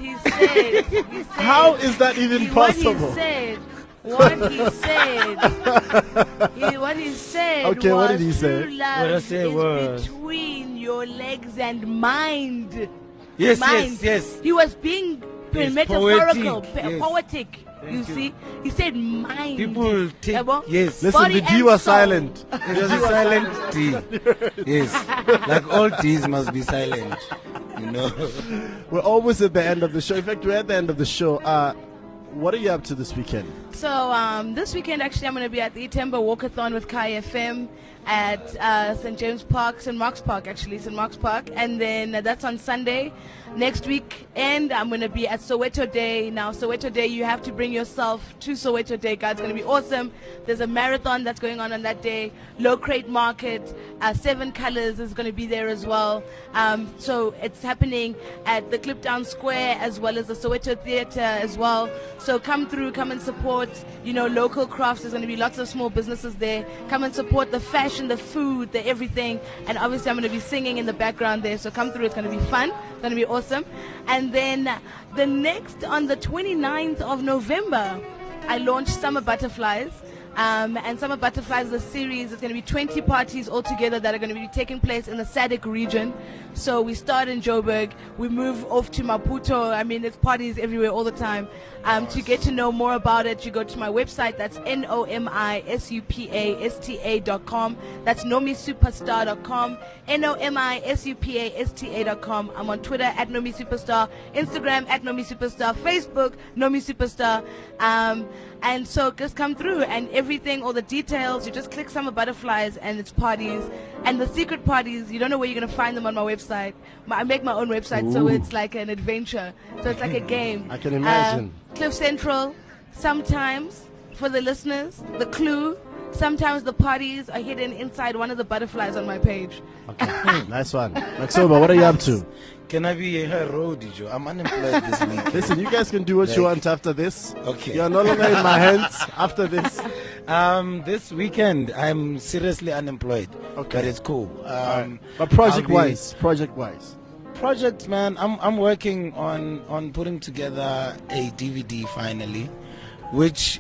How is that even possible? What he said. What he said. Okay, what did he say? True love is between your legs and mind. Yes, mind. yes. He was being metaphorical, poetic. You see, he said mind. People take yes. Listen, the D was silent. It was a silent D. Yes, like all D's must be silent. You know. We're almost at the end of the show. In fact, we're at the end of the show. What are you up to this weekend? So this weekend, actually, I'm going to be at the Itemba Walkathon with Kai FM at St. James Park, St. Mark's Park, actually, St. Mark's Park. And then that's on Sunday. Next week, and I'm going to be at Soweto Day. Now, Soweto Day, you have to bring yourself to Soweto Day, guys. It's going to be awesome. There's a marathon that's going on that day. Low Crate Market, 7 Colors is going to be there as well. So it's happening at the Kliptown Square as well as the Soweto Theatre as well. So come through, come and support, local crafts. There's going to be lots of small businesses there. Come and support the fashion, the food, the everything. And obviously, I'm going to be singing in the background there. So come through. It's going to be fun. It's going to be awesome. And then the next, on the 29th of November, I launched Summer Butterflies. And Summer Butterflies is a series. It's going to be 20 parties altogether that are going to be taking place in the SADC region. So we start in Joburg, we move off to Maputo. I mean, there's parties everywhere all the time. To get to know more about it, you go to my website. That's NOMISUPASTA.com. That's nomisuperstar.com. NOMISUPASTA.com. I'm on Twitter at nomisuperstar, Instagram at nomisuperstar, Facebook nomisuperstar. And so just come through, and everything, all the details, you just click Summer Butterflies and it's parties. And the secret parties, you don't know where you're going to find them on my website. I make my own website, so it's like an adventure. So it's like a game. I can imagine. Cliff Central, sometimes, for the listeners, the clue, sometimes the parties are hidden inside one of the butterflies on my page. Okay, nice one. Maxoba, what are you up to? Can I be her roadie, Joe? I'm unemployed this week. Listen, you guys can do what you want after this. Okay. You're no longer in my hands after this. This weekend, I'm seriously unemployed. Okay. But it's cool. But project-wise. Projects, man, I'm working on putting together a DVD finally, which,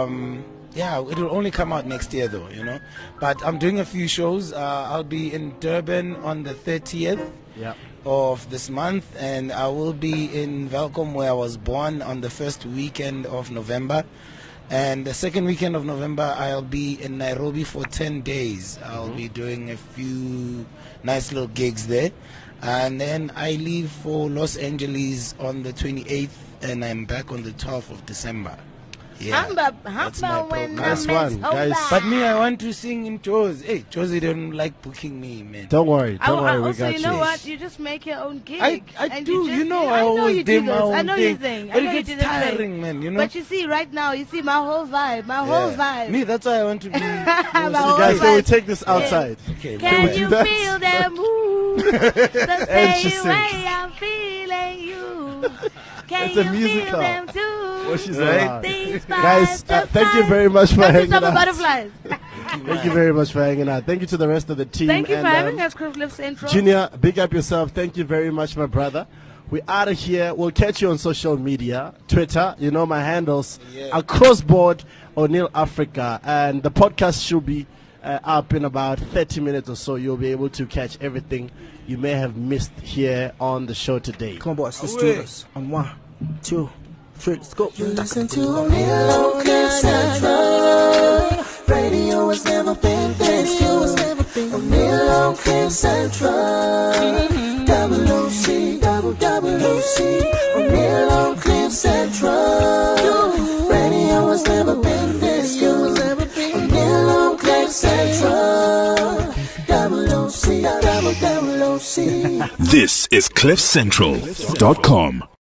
it will only come out next year though, But I'm doing a few shows. I'll be in Durban on the 30th. Yeah. Of this month, and I will be in Welkom, where I was born, on the first weekend of November, and the second weekend of November I'll be in Nairobi for 10 days. I'll be doing a few nice little gigs there, and then I leave for Los Angeles on the 28th, and I'm back on the 12th of December. Yeah, that's my program. Nice one, guys. But me, I want to sing in Josie. Hey, Josie don't like booking me, man. Don't worry, we got also, you. You know what? You just make your own gig. I do. I always do my own thing. I know you think. But it gets tiring, man, But you see, right now, my whole vibe. Me, that's why I want to be. Guys, so we take this outside. Okay. Can you feel that move? The same way I'm feeling you. Can It's a you musical. feel them too? Well, she's Right. Guys, thank you very much for hanging Summer out. Butterflies. Thank you very much for hanging out. Thank you to the rest of the team. Thank you for and, having us, Cliff Central. Junior, big up yourself. Thank you very much, my brother. We're out of here. We'll catch you on social media, Twitter. You know my handles. Across board, O'Neill Africa. And the podcast should be up in about 30 minutes or so. You'll be able to catch everything you may have missed here on the show today. Come on, boys. Let's do this. On 1, 2, Let's go. You listen to O'Neal on Cliff Central. Radio has never been this good. O'Neal on Cliff Central. Double OC, double OC. O'Neal on Cliff Central. Radio has never been this good. O'Neal on Cliff Central. Double OC, double OC. This is CliffCentral.com.